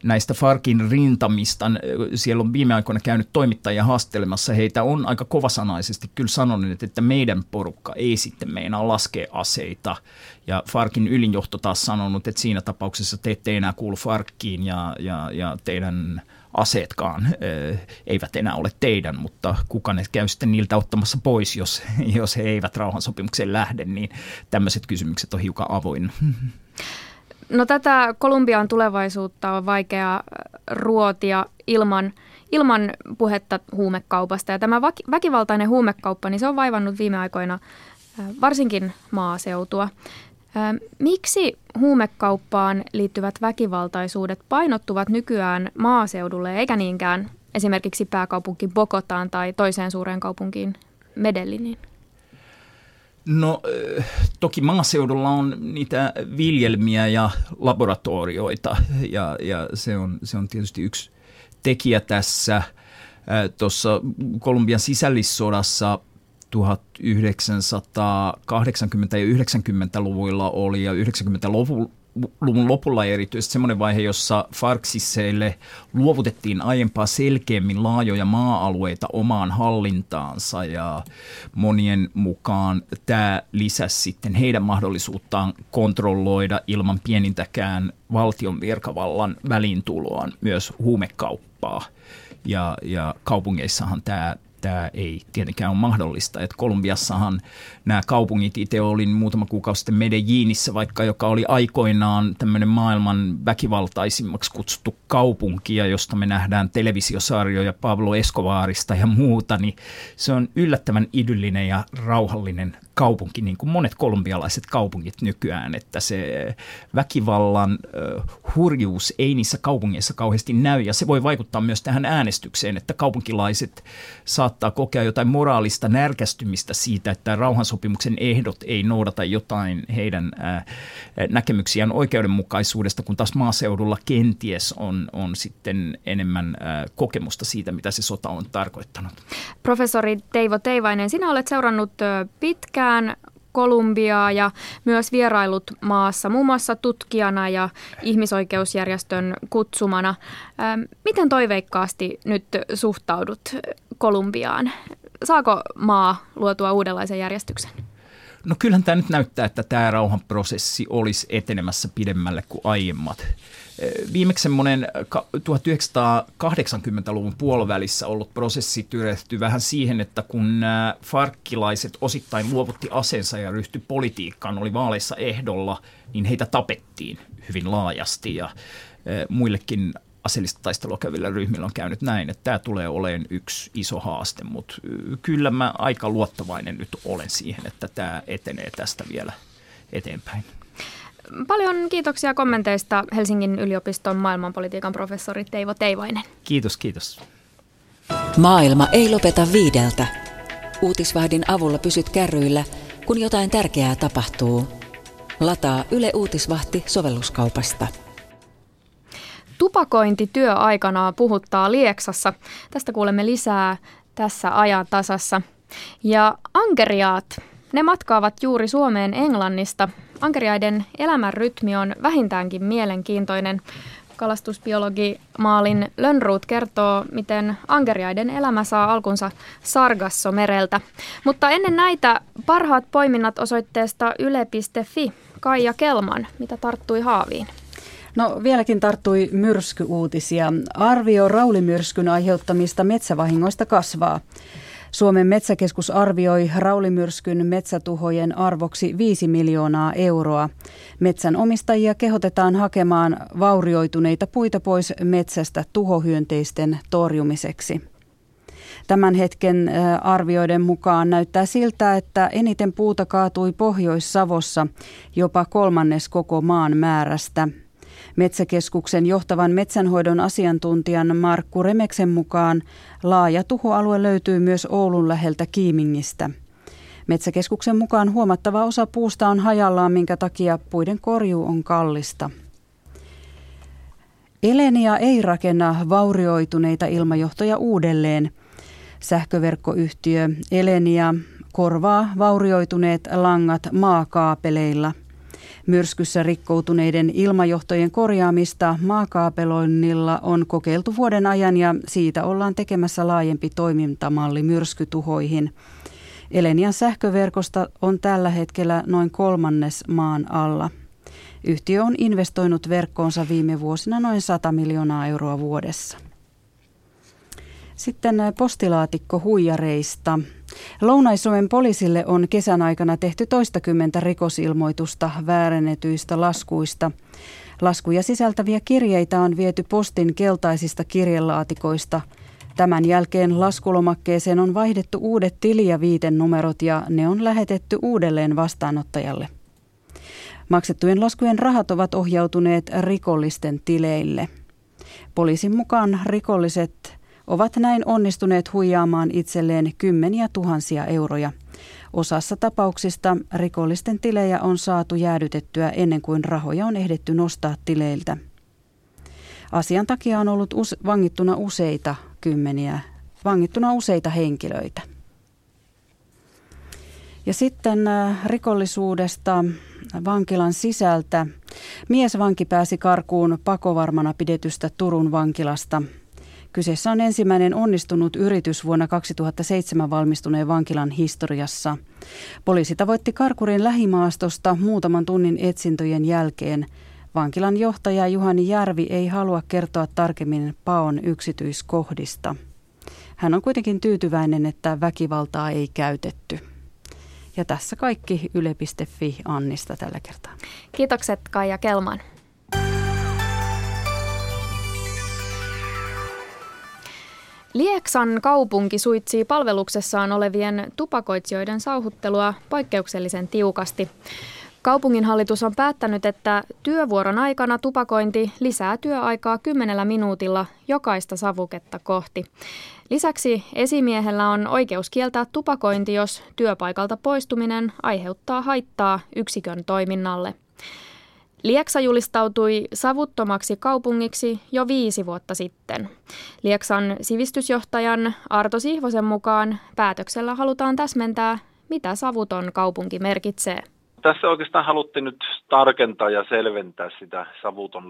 näistä Farkin rintamista. Siellä on viime aikoina käynyt toimittajia haastelemassa heitä. On aika kovasanaisesti kyllä sanonut, että meidän porukka ei sitten meinaa laskea aseita. Ja Farkin ylinjohto taas sanonut, että siinä tapauksessa te ette enää kuulu Farkkiin ja, ja, ja teidän aseetkaan ö, eivät enää ole teidän, mutta kuka ne käy sitten niiltä ottamassa pois, jos, jos he eivät rauhansopimukseen lähde, niin tämmöiset kysymykset on hiukan avoinna. No tätä Kolumbian tulevaisuutta on vaikea ruotia ilman, ilman puhetta huumekaupasta. Ja tämä väkivaltainen huumekauppa, niin se on vaivannut viime aikoina varsinkin maaseutua. Miksi huumekauppaan liittyvät väkivaltaisuudet painottuvat nykyään maaseudulle eikä niinkään esimerkiksi pääkaupunki Bogotaan tai toiseen suureen kaupunkiin Medelliniin? No toki maaseudulla on niitä viljelmiä ja laboratorioita ja, ja se, on, se on tietysti yksi tekijä tässä. Tuossa Kolumbian sisällissodassa tuhatyhdeksänsataakahdeksankymmentä- ja yhdeksänkymmentäluvuilla oli ja yhdeksänkymmentäluvun lopulla erityisesti semmoinen vaihe, jossa Farksisseille luovutettiin aiempaa selkeämmin laajoja maa-alueita omaan hallintaansa ja monien mukaan tämä lisäsi sitten heidän mahdollisuuttaan kontrolloida ilman pienintäkään valtion virkavallan väliintuloaan myös huumekauppaa ja, ja kaupungeissahan tämä Tämä ei tietenkään ole mahdollista. Että Kolumbiassahan nämä kaupungit, itse olin muutama kuukausi sitten Medellinissä, vaikka joka oli aikoinaan tämmöinen maailman väkivaltaisimmaksi kutsuttu kaupunki, ja josta me nähdään televisiosarjoja Pablo Escobarista ja muuta, niin se on yllättävän idyllinen ja rauhallinen kaupunki, niin kuin monet kolumbialaiset kaupungit nykyään, että se väkivallan uh, hurjuus ei niissä kaupungeissa kauheasti näy, ja se voi vaikuttaa myös tähän äänestykseen, että kaupunkilaiset saattaa kokea jotain moraalista närkästymistä siitä, että rauhansopimuksen ehdot ei noudata jotain heidän uh, näkemyksiään oikeudenmukaisuudesta, kun taas maaseudulla kenties on, on sitten enemmän uh, kokemusta siitä, mitä se sota on tarkoittanut. Professori Teivo Teivainen, sinä olet seurannut pitkään Kolumbiaa ja myös vierailut maassa, muun muassa tutkijana ja ihmisoikeusjärjestön kutsumana. Miten toiveikkaasti nyt suhtaudut Kolumbiaan? Saako maa luotua uudenlaisen järjestyksen? No kyllähän tämä nyt näyttää, että tämä rauhanprosessi olisi etenemässä pidemmälle kuin aiemmat. Viimeksi semmoinen tuhatyhdeksänsataakahdeksankymmentäluvun puolivälissä ollut prosessi tyrehtyi vähän siihen, että kun nämä farkkilaiset osittain luovutti aseensa ja ryhtyi politiikkaan, oli vaaleissa ehdolla, niin heitä tapettiin hyvin laajasti ja muillekin aseellista taistelua käyvillä ryhmillä on käynyt näin, että tämä tulee olemaan yksi iso haaste, mutta kyllä mä aika luottavainen nyt olen siihen, että tämä etenee tästä vielä eteenpäin. Paljon kiitoksia kommenteista Helsingin yliopiston maailmanpolitiikan professori Teivo Teivainen. Kiitos, kiitos. Maailma ei lopeta viideltä. Uutisvahdin avulla pysyt kärryillä, kun jotain tärkeää tapahtuu. Lataa Yle Uutisvahti sovelluskaupasta. Tupakointi työaikana puhuttaa Lieksassa. Tästä kuulemme lisää tässä ajan tasassa. Ja ankeriaat, ne matkaavat juuri Suomeen Englannista. Ankeriaiden elämänrytmi on vähintäänkin mielenkiintoinen. Kalastusbiologi Malin Lönnroth kertoo, miten ankeriaiden elämä saa alkunsa Sargassomereltä. Mutta ennen näitä parhaat poiminnat osoitteesta yle piste fi. Kaija Kelman, mitä tarttui haaviin? No vieläkin tarttui myrskyuutisia. Arvio raulimyrskyn aiheuttamista metsävahingoista kasvaa. Suomen metsäkeskus arvioi raulimyrskyn metsätuhojen arvoksi viisi miljoonaa euroa. Metsänomistajia kehotetaan hakemaan vaurioituneita puita pois metsästä tuhohyönteisten torjumiseksi. Tämän hetken arvioiden mukaan näyttää siltä, että eniten puuta kaatui Pohjois-Savossa, jopa kolmannes koko maan määrästä. Metsäkeskuksen johtavan metsänhoidon asiantuntijan Markku Remeksen mukaan laaja tuhoalue löytyy myös Oulun läheltä Kiimingistä. Metsäkeskuksen mukaan huomattava osa puusta on hajallaan, minkä takia puiden korjuu on kallista. Elenia ei rakenna vaurioituneita ilmajohtoja uudelleen. Sähköverkkoyhtiö Elenia korvaa vaurioituneet langat maakaapeleilla. Myrskyssä rikkoutuneiden ilmajohtojen korjaamista maakaapeloinnilla on kokeiltu vuoden ajan ja siitä ollaan tekemässä laajempi toimintamalli myrskytuhoihin. Elenian sähköverkosta on tällä hetkellä noin kolmannes maan alla. Yhtiö on investoinut verkkoonsa viime vuosina noin sata miljoonaa euroa vuodessa. Sitten postilaatikko huijareista. Lounais-Suomen poliisille on kesän aikana tehty toistakymmentä rikosilmoitusta väärennetyistä laskuista. Laskuja sisältäviä kirjeitä on viety postin keltaisista kirjelaatikoista. Tämän jälkeen laskulomakkeeseen on vaihdettu uudet tili- ja viitenumerot ja ne on lähetetty uudelleen vastaanottajalle. Maksettujen laskujen rahat ovat ohjautuneet rikollisten tileille. Poliisin mukaan rikolliset ovat näin onnistuneet huijaamaan itselleen kymmeniä tuhansia euroja. Osassa tapauksista rikollisten tilejä on saatu jäädytettyä ennen kuin rahoja on ehditty nostaa tileiltä. Asian takia on ollut us- vangittuna useita kymmeniä, vangittuna useita henkilöitä. Ja sitten äh, rikollisuudesta vankilan sisältä. Miesvanki pääsi karkuun pakovarmana pidetystä Turun vankilasta. Kyseessä on ensimmäinen onnistunut yritys vuonna kaksituhattaseitsemän valmistuneen vankilan historiassa. Poliisi tavoitti karkurin lähimaastosta muutaman tunnin etsintöjen jälkeen. Vankilan johtaja Juhani Järvi ei halua kertoa tarkemmin paon yksityiskohdista. Hän on kuitenkin tyytyväinen, että väkivaltaa ei käytetty. Ja tässä kaikki yle piste fi Annista tällä kertaa. Kiitokset Kaija Kelman. Lieksan kaupunki suitsii palveluksessaan olevien tupakoitsijoiden sauhuttelua poikkeuksellisen tiukasti. Kaupunginhallitus on päättänyt, että työvuoron aikana tupakointi lisää työaikaa kymmenellä minuutilla jokaista savuketta kohti. Lisäksi esimiehellä on oikeus kieltää tupakointi, jos työpaikalta poistuminen aiheuttaa haittaa yksikön toiminnalle. Lieksa julistautui savuttomaksi kaupungiksi jo viisi vuotta sitten. Lieksan sivistysjohtajan Arto Sihvosen mukaan päätöksellä halutaan täsmentää, mitä savuton kaupunki merkitsee. Tässä oikeastaan haluttiin nyt tarkentaa ja selventää sitä savuton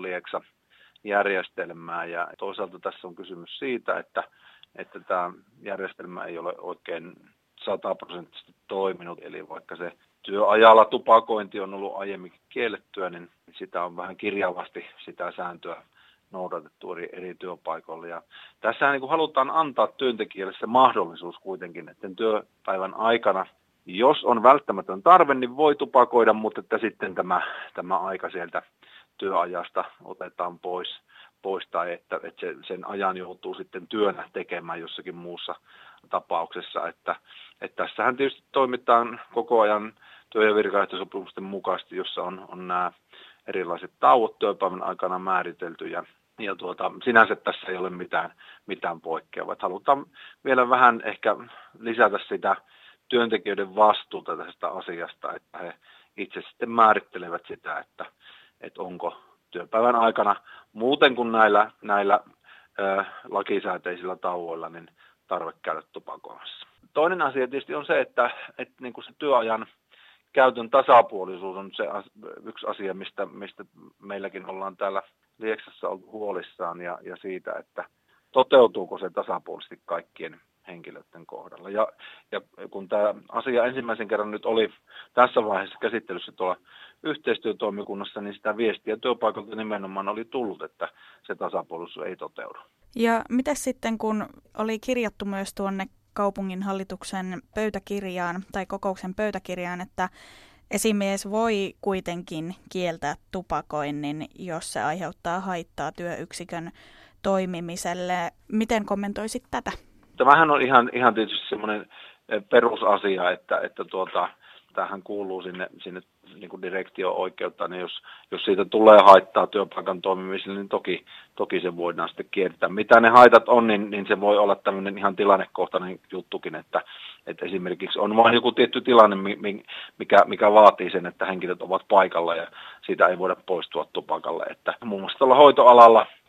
Lieksa-järjestelmää ja toisaalta tässä on kysymys siitä, että, että tämä järjestelmä ei ole oikein sataprosenttisesti toiminut, eli vaikka se työajalla tupakointi on ollut aiemminkin kiellettyä, niin sitä on vähän kirjavasti sitä sääntöä noudatettu eri, eri työpaikoilla. Ja tässä niin kuin halutaan antaa työntekijälle se mahdollisuus kuitenkin, että työpäivän aikana, jos on välttämätön tarve, niin voi tupakoida, mutta että sitten tämä, tämä aika sieltä työajasta otetaan pois, pois tai että, että se, sen ajan joutuu sitten työnä tekemään jossakin muussa tapauksessa. Että, että tässähän tietysti toimitaan koko ajan työ- ja virkaehtosopimusten mukaisesti, jossa on, on nämä erilaiset tauot työpäivän aikana määritelty ja, ja tuota, sinänsä tässä ei ole mitään, mitään poikkeavaa. Halutaan vielä vähän ehkä lisätä sitä työntekijöiden vastuuta tästä asiasta, että he itse sitten määrittelevät sitä, että, että onko työpäivän aikana muuten kuin näillä, näillä ö, lakisääteisillä tauoilla niin tarve käydä tupakoimassa. Toinen asia tietysti on se, että, että niin kuin se työajan käytön tasapuolisuus on se yksi asia, mistä, mistä meilläkin ollaan täällä Lieksassa ollut huolissaan ja, ja siitä, että toteutuuko se tasapuolisesti kaikkien henkilöiden kohdalla. Ja, ja kun tämä asia ensimmäisen kerran nyt oli tässä vaiheessa käsittelyssä tuolla yhteistyötoimikunnassa, niin sitä viestiä työpaikalta nimenomaan oli tullut, että se tasapuolisuus ei toteudu. Ja mitä sitten, kun oli kirjattu myös tuonne kaupunginhallituksen pöytäkirjaan tai kokouksen pöytäkirjaan, että esimies voi kuitenkin kieltää tupakoinnin, jos se aiheuttaa haittaa työyksikön toimimiselle. Miten kommentoisit tätä? Tämähän on ihan, ihan tietysti semmoinen perusasia, että, että tuota, tämähän kuuluu sinne, sinne niin kuin direktio-oikeutta, niin jos, jos siitä tulee haittaa työpaikan toimimiselle, niin toki, toki se voidaan sitten kiertää. Mitä ne haitat on, niin, niin se voi olla tämmöinen ihan tilannekohtainen juttukin, että, että esimerkiksi on vain joku tietty tilanne, mikä, mikä vaatii sen, että henkilöt ovat paikalla ja siitä ei voida poistua tupakalle. Että muun muassa tuolla hoitoalalla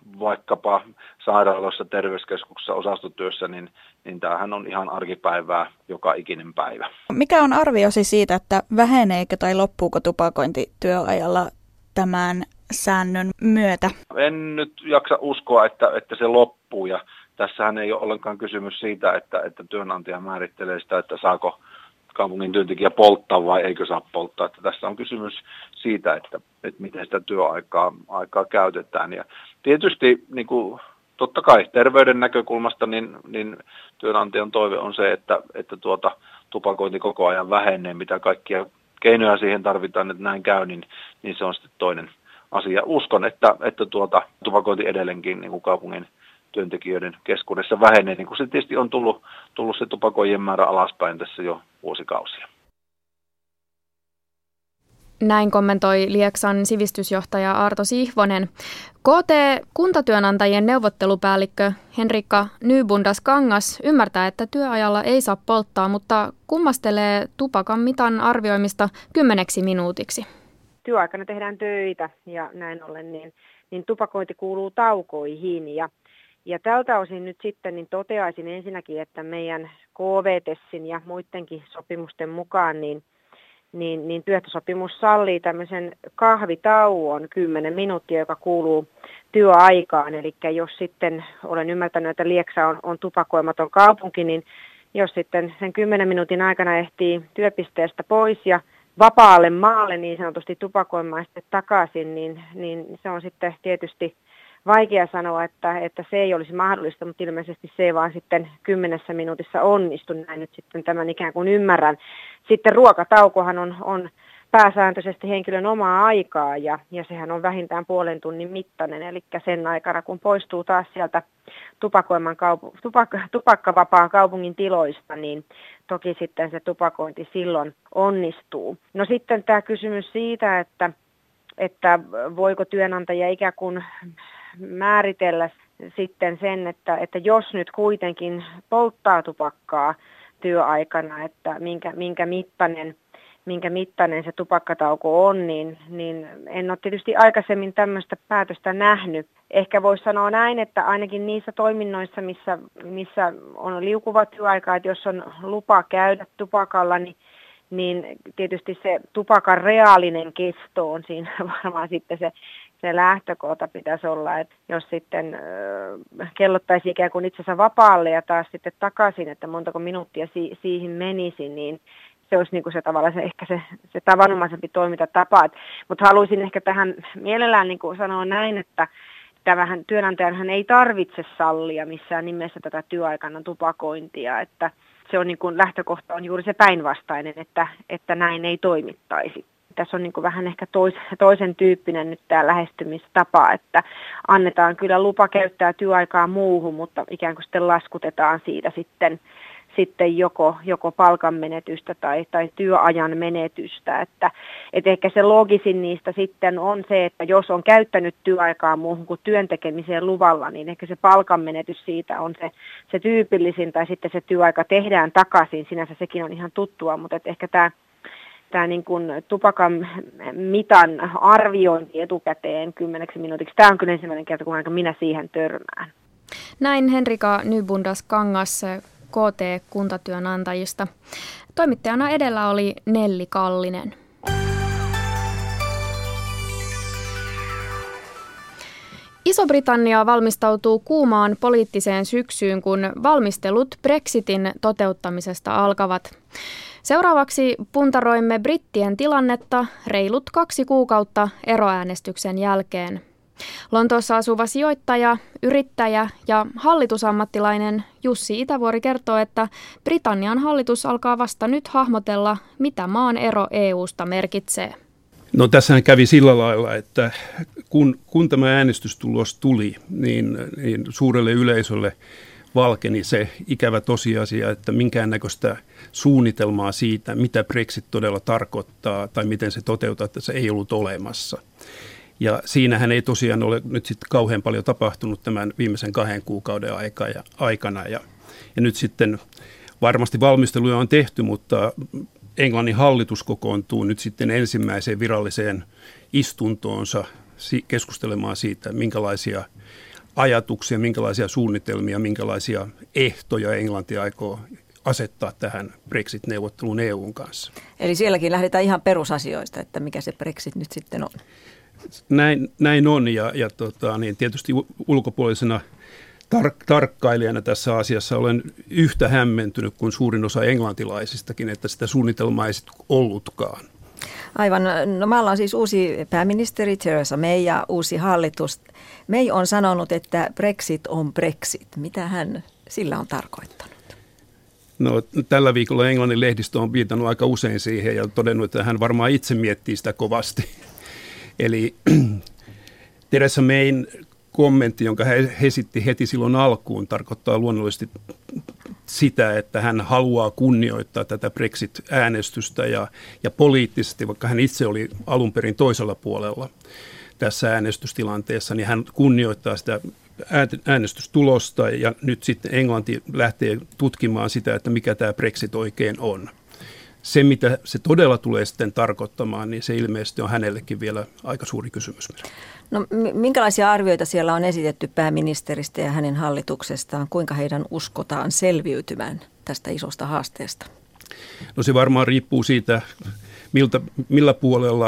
vaikkapa sairaaloissa, terveyskeskuksessa, osastotyössä, niin, niin tämähän on ihan arkipäivää joka ikinen päivä. Mikä on arviosi siitä, että väheneekö tai loppuuko tupakointi työajalla tämän säännön myötä? En nyt jaksa uskoa, että, että se loppuu, ja tässähän ei ole ollenkaan kysymys siitä, että, että työnantaja määrittelee sitä, että saako kaupungin työntekijä polttaa vai eikö saa polttaa. Että tässä on kysymys siitä, että, että miten sitä työaikaa aikaa käytetään. Ja tietysti niin kuin, totta kai terveyden näkökulmasta niin, niin työnantajan toive on se, että, että tuota, tupakointi koko ajan vähenee, mitä kaikkia keinoja siihen tarvitaan, että näin käy, niin, niin se on sitten toinen asia. Uskon, että, että tuota, tupakointi edelleenkin niin kuin kaupungin työntekijöiden keskuudessa vähenee, niin kuin se tietysti on tullut, tullut se tupakoijien määrä alaspäin tässä jo vuosikausia. Näin kommentoi Lieksan sivistysjohtaja Arto Sihvonen. K T-kuntatyönantajien neuvottelupäällikkö Henrikka Nybundas-Kangas ymmärtää, että työajalla ei saa polttaa, mutta kummastelee tupakan mitan arvioimista kymmeneksi minuutiksi. Työaikana tehdään töitä ja näin ollen niin, niin tupakointi kuuluu taukoihin ja Ja tältä osin nyt sitten niin toteaisin ensinnäkin, että meidän K V-tessin ja muidenkin sopimusten mukaan niin, niin, niin työehtosopimus sallii tämmöisen kahvitauon kymmenen minuuttia, joka kuuluu työaikaan. Eli jos sitten olen ymmärtänyt, että Lieksa on, on tupakoimaton kaupunki, niin jos sitten sen kymmenen minuutin aikana ehtii työpisteestä pois ja vapaalle maalle niin sanotusti tupakoimaan sitten takaisin, niin, niin se on sitten tietysti vaikea sanoa, että, että se ei olisi mahdollista, mutta ilmeisesti se ei vaan sitten kymmenessä minuutissa onnistu. Näin nyt sitten tämän ikään kuin ymmärrän. Sitten ruokataukohan on, on pääsääntöisesti henkilön omaa aikaa ja, ja sehän on vähintään puolen tunnin mittainen. Eli sen aikana, kun poistuu taas sieltä tupakoiman kaupu- tupakka, tupakkavapaan kaupungin tiloista, niin toki sitten se tupakointi silloin onnistuu. No sitten tämä kysymys siitä, että, että voiko työnantaja ikään kuin määritellä sitten sen, että, että jos nyt kuitenkin polttaa tupakkaa työaikana, että minkä, minkä, mittainen, minkä mittainen se tupakkatauko on, niin, niin en ole tietysti aikaisemmin tämmöistä päätöstä nähnyt. Ehkä voisi sanoa näin, että ainakin niissä toiminnoissa, missä, missä on liukuva työaika, että jos on lupa käydä tupakalla, niin niin tietysti se tupakan reaalinen kesto on siinä varmaan sitten se, se lähtökohta pitäisi olla, että jos sitten äh, kellottaisi ikään kuin itsensä vapaalle ja taas sitten takaisin, että montako minuuttia si- siihen menisi, niin se olisi niin kuin se tavallaan se, ehkä se, se tavanomaisempi toimintatapa. Mutta haluaisin ehkä tähän mielellään niin kuin sanoa näin, että tämähän työnantajanhan ei tarvitse sallia missään nimessä tätä työaikana tupakointia, että se on niin kuin lähtökohta on juuri se päinvastainen, että, että näin ei toimittaisi. Tässä on niin kuin vähän ehkä tois, toisen tyyppinen nyt tämä lähestymistapa, että annetaan kyllä lupa käyttää työaikaa muuhun, mutta ikään kuin sitten laskutetaan siitä sitten, sitten joko, joko palkanmenetystä tai, tai työajan menetystä. Että, et ehkä se loogisin niistä sitten on se, että jos on käyttänyt työaikaa muuhun kuin työn tekemiseen luvalla, niin ehkä se palkanmenetys siitä on se, se tyypillisin, tai sitten se työaika tehdään takaisin. Sinänsä sekin on ihan tuttua, mutta et ehkä tämä Tämä niin kuin tupakan mitan arviointi etukäteen kymmeneksi minuutiksi, tämä on kyllä ensimmäinen kerta, kun minä siihen törmään. Näin Henrika Nybundas-Kangas K T-kuntatyönantajista. Toimittajana edellä oli Nelli Kallinen. Iso-Britannia valmistautuu kuumaan poliittiseen syksyyn, kun valmistelut Brexitin toteuttamisesta alkavat. Seuraavaksi puntaroimme brittien tilannetta reilut kaksi kuukautta eroäänestyksen jälkeen. Lontoossa asuva sijoittaja, yrittäjä ja hallitusammattilainen Jussi Itävuori kertoo, että Britannian hallitus alkaa vasta nyt hahmotella, mitä maan ero E U:sta merkitsee. No tässähän kävi sillä lailla, että kun, kun tämä äänestystulos tuli, niin, niin suurelle yleisölle valkeni se ikävä tosiasia, että minkäännäköistä suunnitelmaa siitä, mitä Brexit todella tarkoittaa tai miten se toteutaa, että se ei ollut olemassa. Ja siinähän ei tosiaan ole nyt sitten kauhean paljon tapahtunut tämän viimeisen kahden kuukauden aikana. Ja, ja nyt sitten varmasti valmisteluja on tehty, mutta Englannin hallitus kokoontuu nyt sitten ensimmäiseen viralliseen istuntoonsa keskustelemaan siitä, minkälaisia ajatuksia, minkälaisia suunnitelmia, minkälaisia ehtoja Englanti aikoo asettaa tähän Brexit-neuvotteluun E U:n kanssa. Eli sielläkin lähdetään ihan perusasioista, että mikä se Brexit nyt sitten on. Näin, näin on ja, ja tota, niin tietysti ulkopuolisena tar- tarkkailijana tässä asiassa olen yhtä hämmentynyt kuin suurin osa englantilaisistakin, että sitä suunnitelmaa ei sitten ollutkaan. Aivan. No maalla on siis uusi pääministeri Theresa May ja uusi hallitus. May on sanonut, että Brexit on Brexit. Mitä hän sillä on tarkoittanut? No, tällä viikolla Englannin lehdistö on viitannut aika usein siihen ja todennut, että hän varmaan itse miettii sitä kovasti. Eli Theresa Mayn kommentti, jonka hän esitti heti silloin alkuun, tarkoittaa luonnollisesti sitä, että hän haluaa kunnioittaa tätä Brexit-äänestystä ja, ja poliittisesti, vaikka hän itse oli alun perin toisella puolella tässä äänestystilanteessa, niin hän kunnioittaa sitä äänestystulosta ja nyt sitten Englanti lähtee tutkimaan sitä, että mikä tämä Brexit oikein on. Se, mitä se todella tulee sitten tarkoittamaan, niin se ilmeisesti on hänellekin vielä aika suuri kysymys. No, minkälaisia arvioita siellä on esitetty pääministeristä ja hänen hallituksestaan? Kuinka heidän uskotaan selviytymään tästä isosta haasteesta? No se varmaan riippuu siitä, miltä, millä puolella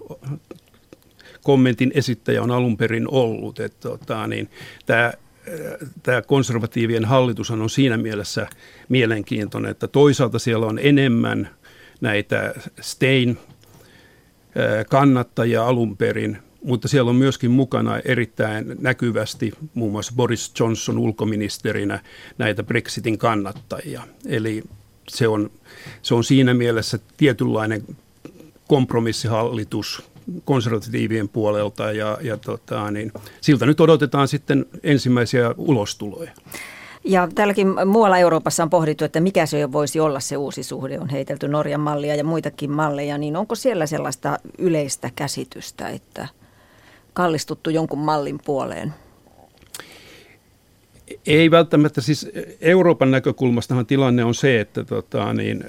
kommentin esittäjä on alun perin ollut. Että, tota, niin, tämä, tämä konservatiivien hallitus on siinä mielessä mielenkiintoinen, että toisaalta siellä on enemmän näitä Stein kannattajia alun perin, mutta siellä on myöskin mukana erittäin näkyvästi muun muassa Boris Johnson ulkoministerinä näitä Brexitin kannattajia. Eli se on, se on siinä mielessä tietynlainen kompromissihallitus konservatiivien puolelta ja, ja tota, niin, siltä nyt odotetaan sitten ensimmäisiä ulostuloja. Ja täälläkin muualla Euroopassa on pohdittu, että mikä se voisi olla se uusi suhde, on heitelty Norjan mallia ja muitakin malleja, niin onko siellä sellaista yleistä käsitystä, että kallistuttu jonkun mallin puoleen? Ei välttämättä, siis Euroopan näkökulmastahan tilanne on se, että tota, niin,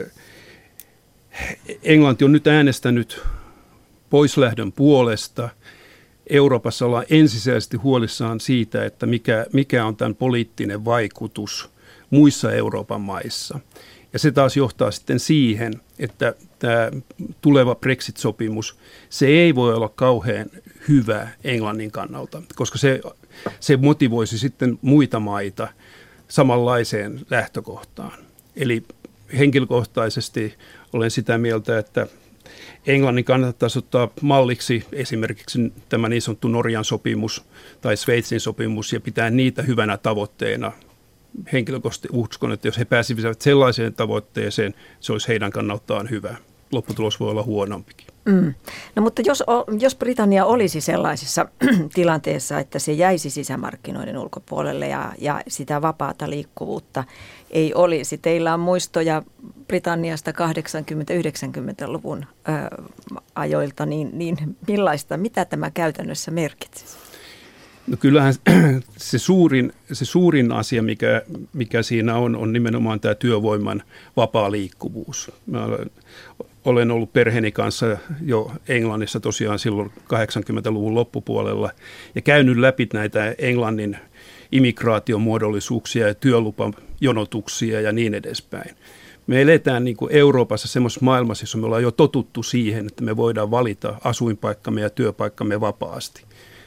Englanti on nyt äänestänyt poislähdön puolesta. Euroopassa ollaan ensisijaisesti huolissaan siitä, että mikä, mikä on tämän poliittinen vaikutus muissa Euroopan maissa. Ja se taas johtaa sitten siihen, että tämä tuleva Brexit-sopimus, se ei voi olla kauhean hyvä Englannin kannalta, koska se, se motivoisi sitten muita maita samanlaiseen lähtökohtaan. Eli henkilökohtaisesti olen sitä mieltä, että Englannin kannattaisi ottaa malliksi esimerkiksi tämä niin sanottu Norjan sopimus tai Sveitsin sopimus ja pitää niitä hyvänä tavoitteena. Henkilökohtaisesti uskon, että jos he pääsivät sellaiseen tavoitteeseen, se olisi heidän kannaltaan hyvä. Lopputulos voi olla huonompikin. Mm. No mutta jos, jos Britannia olisi sellaisessa tilanteessa, että se jäisi sisämarkkinoiden ulkopuolelle ja, ja sitä vapaata liikkuvuutta ei olisi. Teillä on muistoja Britanniasta kahdeksankymmentä-yhdeksänkymmentäluvun ö, ajoilta, niin, niin millaista, mitä tämä käytännössä merkitsisi? No kyllähän se suurin, se suurin asia, mikä, mikä siinä on, on nimenomaan tämä työvoiman vapaa liikkuvuus. Mä olen, olen ollut perheeni kanssa jo Englannissa tosiaan silloin kahdeksankymmentäluvun loppupuolella ja käynyt läpi näitä Englannin immigraatiomuodollisuuksia ja työlupajonotuksia ja niin edespäin. Me eletään niin kuin Euroopassa semmoisessa maailmassa, jossa me ollaan jo totuttu siihen, että me voidaan valita asuinpaikkamme ja työpaikkamme vapaasti.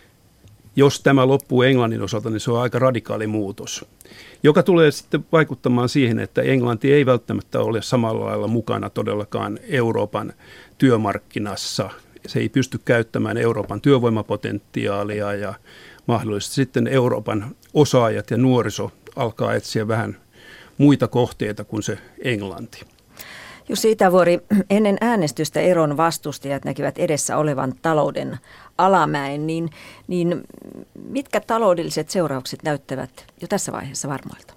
Jos tämä loppuu Englannin osalta, niin se on aika radikaali muutos, joka tulee sitten vaikuttamaan siihen, että Englanti ei välttämättä ole samalla lailla mukana todellakaan Euroopan työmarkkinassa. Se ei pysty käyttämään Euroopan työvoimapotentiaalia ja mahdollisesti sitten Euroopan osaajat ja nuoriso alkaa etsiä vähän muita kohteita kuin se Englanti. Jussi Itävuori, ennen äänestystä eron vastustajat näkivät edessä olevan talouden alamäen, niin, niin mitkä taloudelliset seuraukset näyttävät jo tässä vaiheessa varmoilta?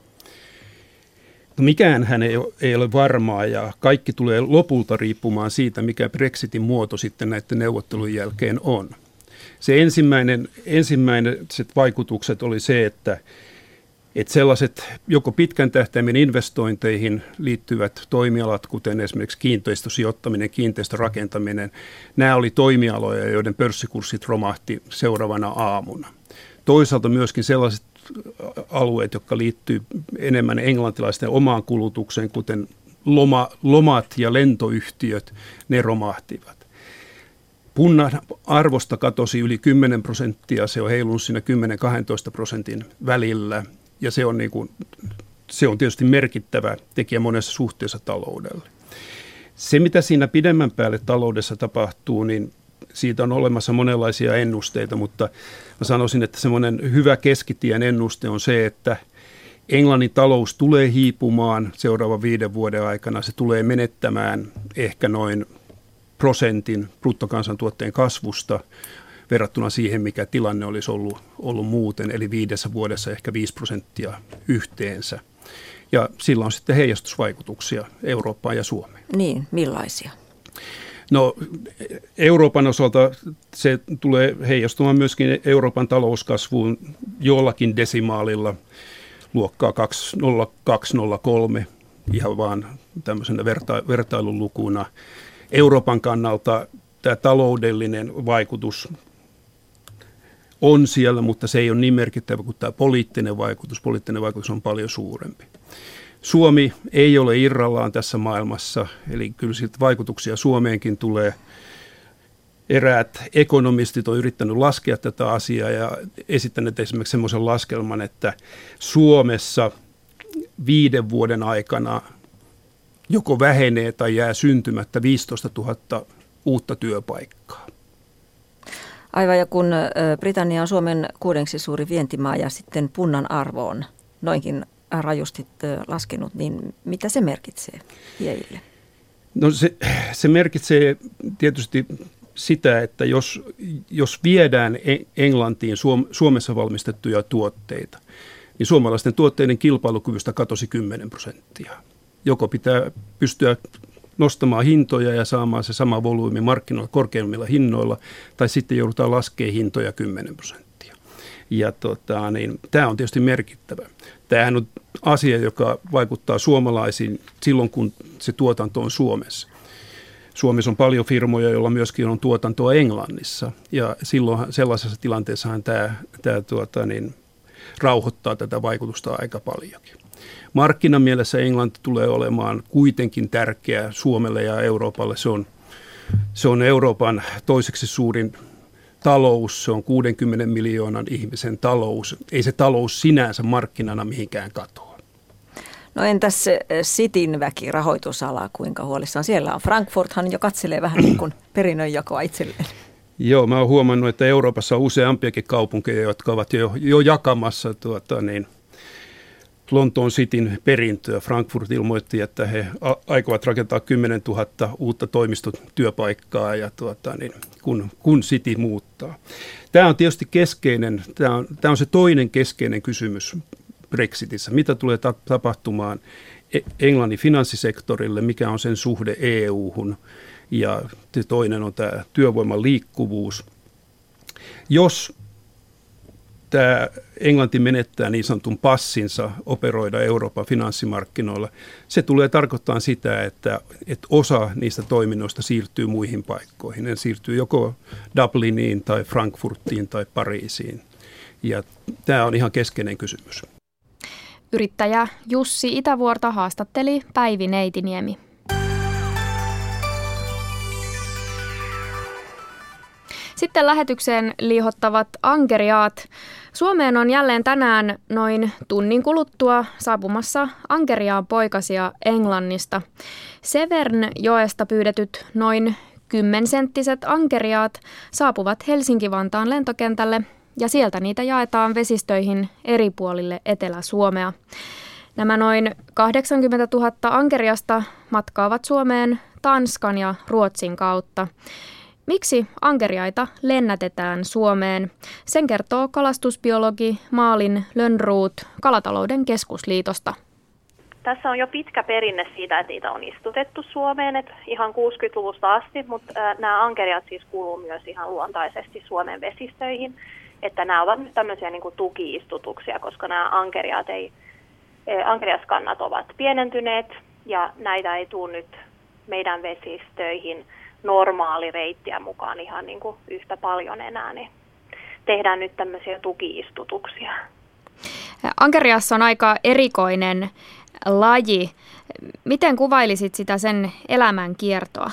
No mikään hän ei ole, ei ole varmaa ja kaikki tulee lopulta riippumaan siitä, mikä Brexitin muoto sitten näiden neuvottelujen jälkeen on. Se ensimmäinen, ensimmäiset vaikutukset oli se, että Että sellaiset joko pitkän tähtäimen investointeihin liittyvät toimialat, kuten esimerkiksi kiinteistösijoittaminen, kiinteistörakentaminen, nämä oli toimialoja, joiden pörssikurssit romahti seuraavana aamuna. toisaalta myöskin sellaiset alueet, jotka liittyy enemmän englantilaisten omaan kulutukseen, kuten loma, lomat ja lentoyhtiöt, ne romahtivat. Punnan arvosta katosi yli kymmenen prosenttia, se on heilunut siinä kymmenen kaksitoista prosentin välillä, ja se on, niin kuin, se on tietysti merkittävä tekijä monessa suhteessa taloudelle. Se, mitä siinä pidemmän päälle taloudessa tapahtuu, niin siitä on olemassa monenlaisia ennusteita, mutta mä sanoisin, että semmoinen hyvä keskitien ennuste on se, että Englannin talous tulee hiipumaan seuraavan viiden vuoden aikana. Se tulee menettämään ehkä noin prosentin bruttokansantuotteen kasvusta verrattuna siihen, mikä tilanne olisi ollut, ollut muuten, eli viidessä vuodessa ehkä viisi prosenttia yhteensä. Ja sillä on sitten heijastusvaikutuksia Eurooppaan ja Suomeen. Niin, millaisia? No, Euroopan osalta se tulee heijastumaan myöskin Euroopan talouskasvuun jollakin desimaalilla, luokkaa kaksi pilkku nolla kaksi nolla kolme, ihan vaan tämmöisenä verta- vertailulukuna. Euroopan kannalta tämä taloudellinen vaikutus on siellä, mutta se ei ole niin merkittävä kuin tämä poliittinen vaikutus. Poliittinen vaikutus on paljon suurempi. Suomi ei ole irrallaan tässä maailmassa, eli kyllä siitä vaikutuksia Suomeenkin tulee. Eräät ekonomistit on yrittänyt laskea tätä asiaa ja esittäneet esimerkiksi semmoisen laskelman, että Suomessa viiden vuoden aikana joko vähenee tai jää syntymättä viisitoista tuhatta uutta työpaikkaa. Aivan, ja kun Britannia on Suomen kuudenneksi suuri vientimaa ja sitten punnan arvo on noinkin rajusti laskenut, niin mitä se merkitsee viejille? No se, se merkitsee tietysti sitä, että jos, jos viedään Englantiin Suomessa valmistettuja tuotteita, niin suomalaisten tuotteiden kilpailukyvystä katosi kymmenen prosenttia. Joko pitää pystyä nostamaan hintoja ja saamaan se sama volyymi markkinoilla korkeimmilla hinnoilla, tai sitten joudutaan laskemaan hintoja kymmenen prosenttia. Ja tota, niin, tämä on tietysti merkittävä. Tämähän on asia, joka vaikuttaa suomalaisiin silloin, kun se tuotanto on Suomessa. Suomessa on paljon firmoja, joilla myöskin on tuotantoa Englannissa, ja silloin sellaisessa tilanteessahan tämä, tämä tuota, niin, rauhoittaa tätä vaikutusta aika paljonkin. Markkinan mielessä Englanti tulee olemaan kuitenkin tärkeä Suomelle ja Euroopalle. Se on, se on Euroopan toiseksi suurin talous, se on kuudenkymmenen miljoonan ihmisen talous. Ei se talous sinänsä markkinana mihinkään katoa. No entäs se Cityn väki, rahoitusala, kuinka huolissaan siellä on? Frankfurthan jo katselee vähän niin kuin perinnönjakoa itselleen. Joo, mä oon huomannut, että Euroopassa on useampiakin kaupunkeja, jotka ovat jo, jo jakamassa tuota, niin, Lontoon Cityn perintöä. Frankfurt ilmoitti, että he a- aikovat rakentaa kymmenen tuhatta uutta toimistotyöpaikkaa, ja tuota, niin, kun, kun City muuttaa. Tämä on tietysti keskeinen, tämä on, tämä on se toinen keskeinen kysymys Brexitissä. Mitä tulee ta- tapahtumaan Englannin finanssisektorille, mikä on sen suhde E U-hun, ja toinen on tämä työvoiman liikkuvuus. Jos tämä Englanti menettää niin sanotun passinsa operoida Euroopan finanssimarkkinoilla, se tulee tarkoittaa sitä, että, että osa niistä toiminnoista siirtyy muihin paikkoihin. Ne siirtyy joko Dubliniin tai Frankfurtiin tai Pariisiin. Ja tämä on ihan keskeinen kysymys. Yrittäjä Jussi Itävuorta haastatteli Päivi Neitiniemi. Sitten lähetykseen liihottavat ankeriaat. Suomeen on jälleen tänään noin tunnin kuluttua saapumassa ankeriaan poikasia Englannista. Severnjoesta pyydetyt noin kymmenensenttiset ankeriaat saapuvat Helsinki-Vantaan lentokentälle ja sieltä niitä jaetaan vesistöihin eri puolille Etelä-Suomea. Nämä noin kahdeksankymmentätuhatta ankeriasta matkaavat Suomeen Tanskan ja Ruotsin kautta. Miksi ankeriaita lennätetään Suomeen? Sen kertoo kalastusbiologi Malin Lönnroth Kalatalouden keskusliitosta. Tässä on jo pitkä perinne siitä, että niitä on istutettu Suomeen, että ihan kuusikymmentäluvusta asti, mutta nämä ankeriat siis kuuluu myös ihan luontaisesti Suomen vesistöihin. Että nämä ovat nyt tämmöisiä niin kuin tuki-istutuksia, koska nämä ankeriat ei, ankeriaskannat ovat pienentyneet ja näitä ei tule nyt meidän vesistöihin normaalireittiä mukaan ihan niin kuin yhtä paljon enää. Niin tehdään nyt tämmöisiä tuki-istutuksia. Ankerias on aika erikoinen laji. Miten kuvailisit sitä sen elämänkiertoa?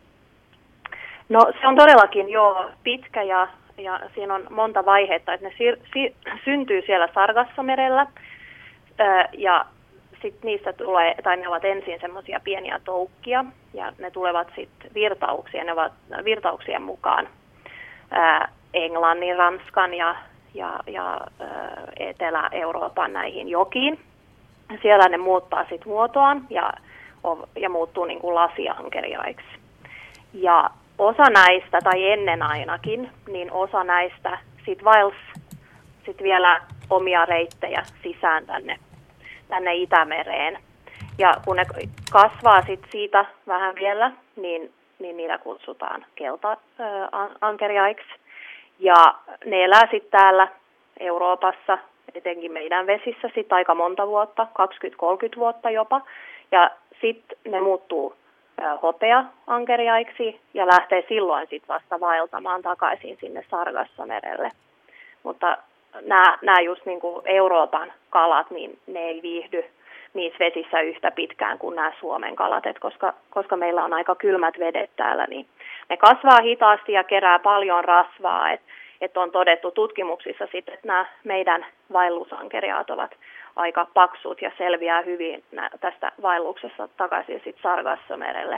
No se on todellakin jo pitkä ja, ja siinä on monta vaihetta, että ne si- si- syntyy siellä Sargassomerellä ää, ja sitten niistä tulee, tai ne ovat ensin semmoisia pieniä toukkia ja ne tulevat sitten virtauksien, ne ovat virtauksien mukaan ää, Englannin, Ranskan ja, ja, ja ää, Etelä-Euroopan näihin jokiin. Siellä ne muuttaa sitten muotoaan ja, ja muuttuu niin kuin lasiankeriaiksi. Ja osa näistä, tai ennen ainakin, niin osa näistä sitten vaelsi sit vielä omia reittejä sisään tänne, tänne Itämereen. Ja kun ne kasvaa sit siitä vähän vielä, niin, niin niitä kutsutaan kelta-ankeriaiksi. Ja ne elää sitten täällä Euroopassa, etenkin meidän vesissä, sitten aika monta vuotta, kaksikymmentä kolmekymmentä vuotta jopa. Ja sitten ne muuttuu hopea-ankeriaiksi ja lähtee silloin sitten vasta vaeltamaan takaisin sinne Sargassomerelle. Mutta nämä, nämä just niin kuin Euroopan kalat, niin ne ei viihdy niissä vesissä yhtä pitkään kuin nämä Suomen kalat, et koska, koska meillä on aika kylmät vedet täällä, niin ne kasvaa hitaasti ja kerää paljon rasvaa, että et on todettu tutkimuksissa sitten, että nämä meidän vaellusankeriaat ovat aika paksut ja selviää hyvin tästä vaelluksesta takaisin sitten Sargassomerelle.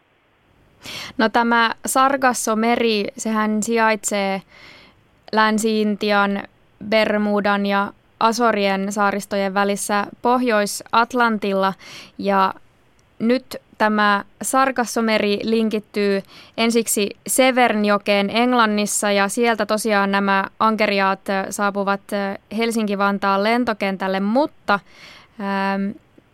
No tämä Sargassomeri, sehän sijaitsee Länsi-Intian, Bermudan ja Azorien saaristojen välissä Pohjois-Atlantilla ja nyt tämä Sargassomeri linkittyy ensiksi Severnjokeen Englannissa ja sieltä tosiaan nämä ankeriaat saapuvat Helsinki-Vantaan lentokentälle, mutta ähm,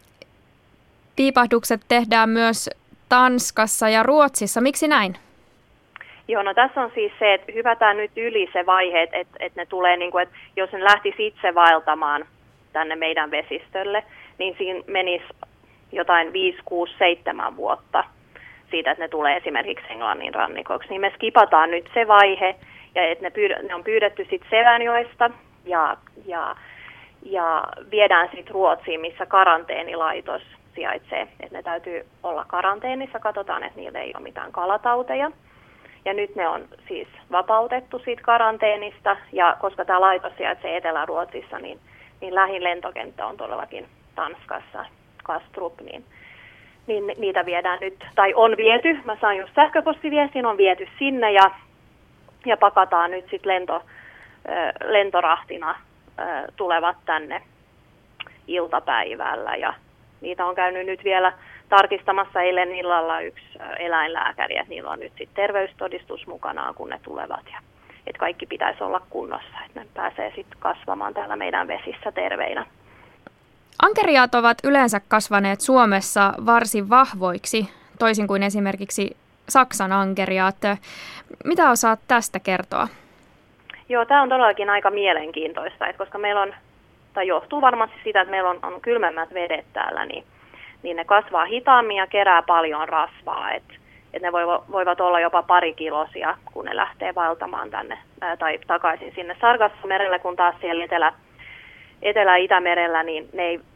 piipahdukset tehdään myös Tanskassa ja Ruotsissa. Miksi näin? Joo, no tässä on siis se, että hypätään nyt yli se vaihe, että, että ne tulee, niin kuin, että jos ne lähtisi itse vaeltamaan tänne meidän vesistölle, niin siinä menisi jotain viisi, kuusi, seitsemän vuotta siitä, että ne tulee esimerkiksi Englannin rannikoksi. Niin me skipataan nyt se vaihe, ja että ne, pyydä, ne on pyydetty sitten Severnjoesta ja, ja, ja viedään sitten Ruotsiin, missä karanteenilaitos sijaitsee. Että ne täytyy olla karanteenissa, katsotaan, että niillä ei ole mitään kalatauteja. Ja nyt ne on siis vapautettu siitä karanteenista, ja koska tämä laitos sijaitsee Etelä-Ruotsissa, niin, niin lähin lentokenttä on todellakin Tanskassa, Kastrup, niin, niin niitä viedään nyt, tai on viety, mä saan just sähköpostiviestin, on viety sinne, ja, ja pakataan nyt sitten lento, lentorahtina tulevat tänne iltapäivällä, ja niitä on käynyt nyt vielä tarkistamassa eilen illalla yksi eläinlääkäri, että niillä on nyt sitten terveystodistus mukanaan, kun ne tulevat. Ja, että kaikki pitäisi olla kunnossa, että ne pääsee sitten kasvamaan täällä meidän vesissä terveinä. Ankeriaat ovat yleensä kasvaneet Suomessa varsin vahvoiksi, toisin kuin esimerkiksi Saksan ankeriaat. Mitä osaat tästä kertoa? Joo, tämä on todellakin aika mielenkiintoista, että koska meillä on, tai johtuu varmasti siitä, että meillä on, on kylmemmät vedet täällä, niin niin ne kasvaa hitaammin ja kerää paljon rasvaa, että et ne voivat olla jopa parikilosia, kun ne lähtee vaeltamaan tänne ää, tai takaisin sinne Sargassomerelle, kun taas siellä Etelä, Etelä-Itämerellä, niin ne, ei,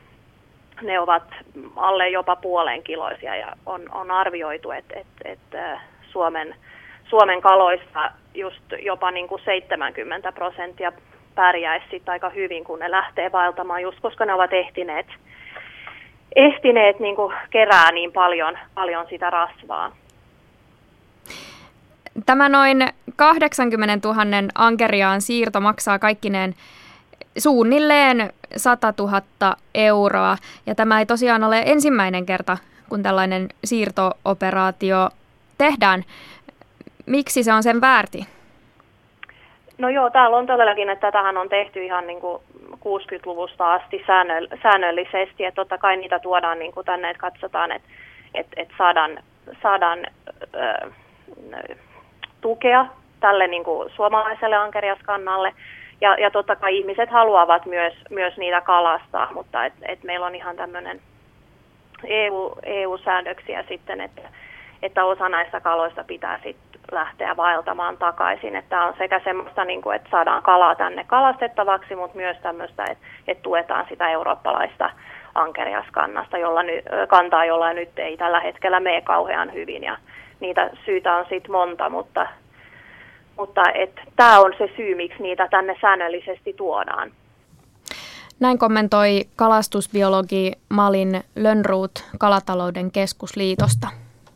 ne ovat alle jopa puolen kiloisia ja on, on arvioitu, että et, et, Suomen, Suomen kaloista just jopa niin kuin seitsemänkymmentä prosenttia pärjäisi sit aika hyvin, kun ne lähtee vaeltamaan, just koska ne ovat ehtineet ehtineet niin kuin kerää niin paljon, paljon sitä rasvaa. Tämä noin kahdeksankymmentätuhatta ankeriaan siirto maksaa kaikkineen suunnilleen sata tuhatta euroa. Ja tämä ei tosiaan ole ensimmäinen kerta, kun tällainen siirto-operaatio tehdään. Miksi se on sen väärti? No joo, täällä on todellakin, että tätähän on tehty ihan niin kuin kuusikymmentäluvusta asti säännöllisesti, että totta kai niitä tuodaan niin kuin tänne, että katsotaan, että, että, että saadaan, saadaan äh, tukea tälle niin kuin suomalaiselle ankeriaskannalle, ja, ja totta kai ihmiset haluavat myös, myös niitä kalastaa, mutta et, et meillä on ihan tämmöinen E U, E U-säädöksiä sitten, että, että osa näistä kaloista pitää sitten lähteä vaeltamaan takaisin. Että tämä on sekä semmoista, niin kuin, että saadaan kalaa tänne kalastettavaksi, mutta myös tämmöistä, että, että tuetaan sitä eurooppalaista ankeriaskannasta, jolla ny, kantaa, jolla nyt ei tällä hetkellä mene kauhean hyvin. Ja niitä syitä on sitten monta, mutta, mutta tämä on se syy, miksi niitä tänne säännöllisesti tuodaan. Näin kommentoi kalastusbiologi Malin Lönnroth Kalatalouden keskusliitosta.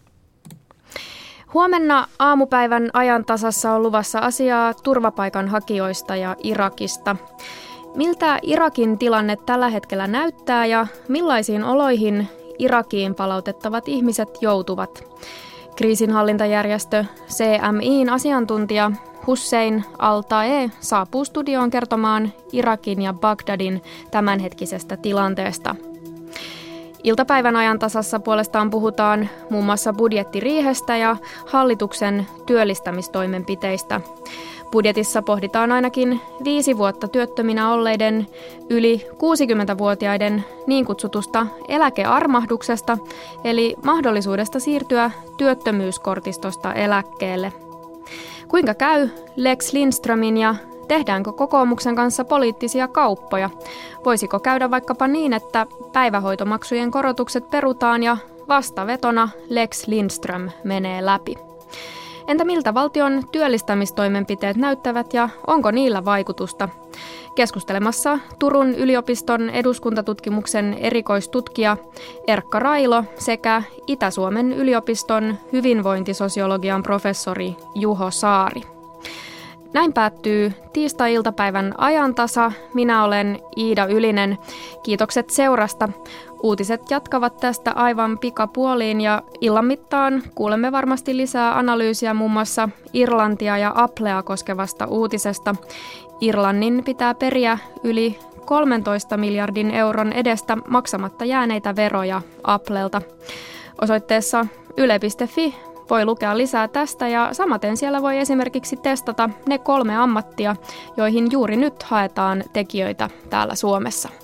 Huomenna aamupäivän ajantasassa on luvassa asiaa turvapaikanhakijoista ja Irakista. Miltä Irakin tilanne tällä hetkellä näyttää ja millaisiin oloihin Irakiin palautettavat ihmiset joutuvat? Kriisinhallintajärjestö C M I:n asiantuntija Hussein Al-Tae saapuu studioon kertomaan Irakin ja Bagdadin tämänhetkisestä tilanteesta. Iltapäivän ajantasassa puolestaan puhutaan muun muassa budjettiriihestä ja hallituksen työllistämistoimenpiteistä. Budjetissa pohditaan ainakin viisi vuotta työttöminä olleiden yli kuusikymmentävuotiaiden niin kutsutusta eläkearmahduksesta, eli mahdollisuudesta siirtyä työttömyyskortistosta eläkkeelle. Kuinka käy Lex Lindströmin ja tehdäänkö kokoomuksen kanssa poliittisia kauppoja? Voisiko käydä vaikkapa niin, että päivähoitomaksujen korotukset perutaan ja vastavetona Lex Lindström menee läpi? Entä miltä valtion työllistämistoimenpiteet näyttävät ja onko niillä vaikutusta? Keskustelemassa Turun yliopiston eduskuntatutkimuksen erikoistutkija Erkka Railo sekä Itä-Suomen yliopiston hyvinvointisosiologian professori Juho Saari. Näin päättyy tiistai-iltapäivän ajantasa. Minä olen Iida Ylinen. Kiitokset seurasta. Uutiset jatkavat tästä aivan pikapuoliin ja illan mittaan kuulemme varmasti lisää analyysiä muun muassa Irlantia ja Applea koskevasta uutisesta. Irlannin pitää periä yli kolmentoista miljardin euron edestä maksamatta jääneitä veroja Applelta. Osoitteessa yle piste fi voi lukea lisää tästä ja samaten siellä voi esimerkiksi testata ne kolme ammattia, joihin juuri nyt haetaan tekijöitä täällä Suomessa.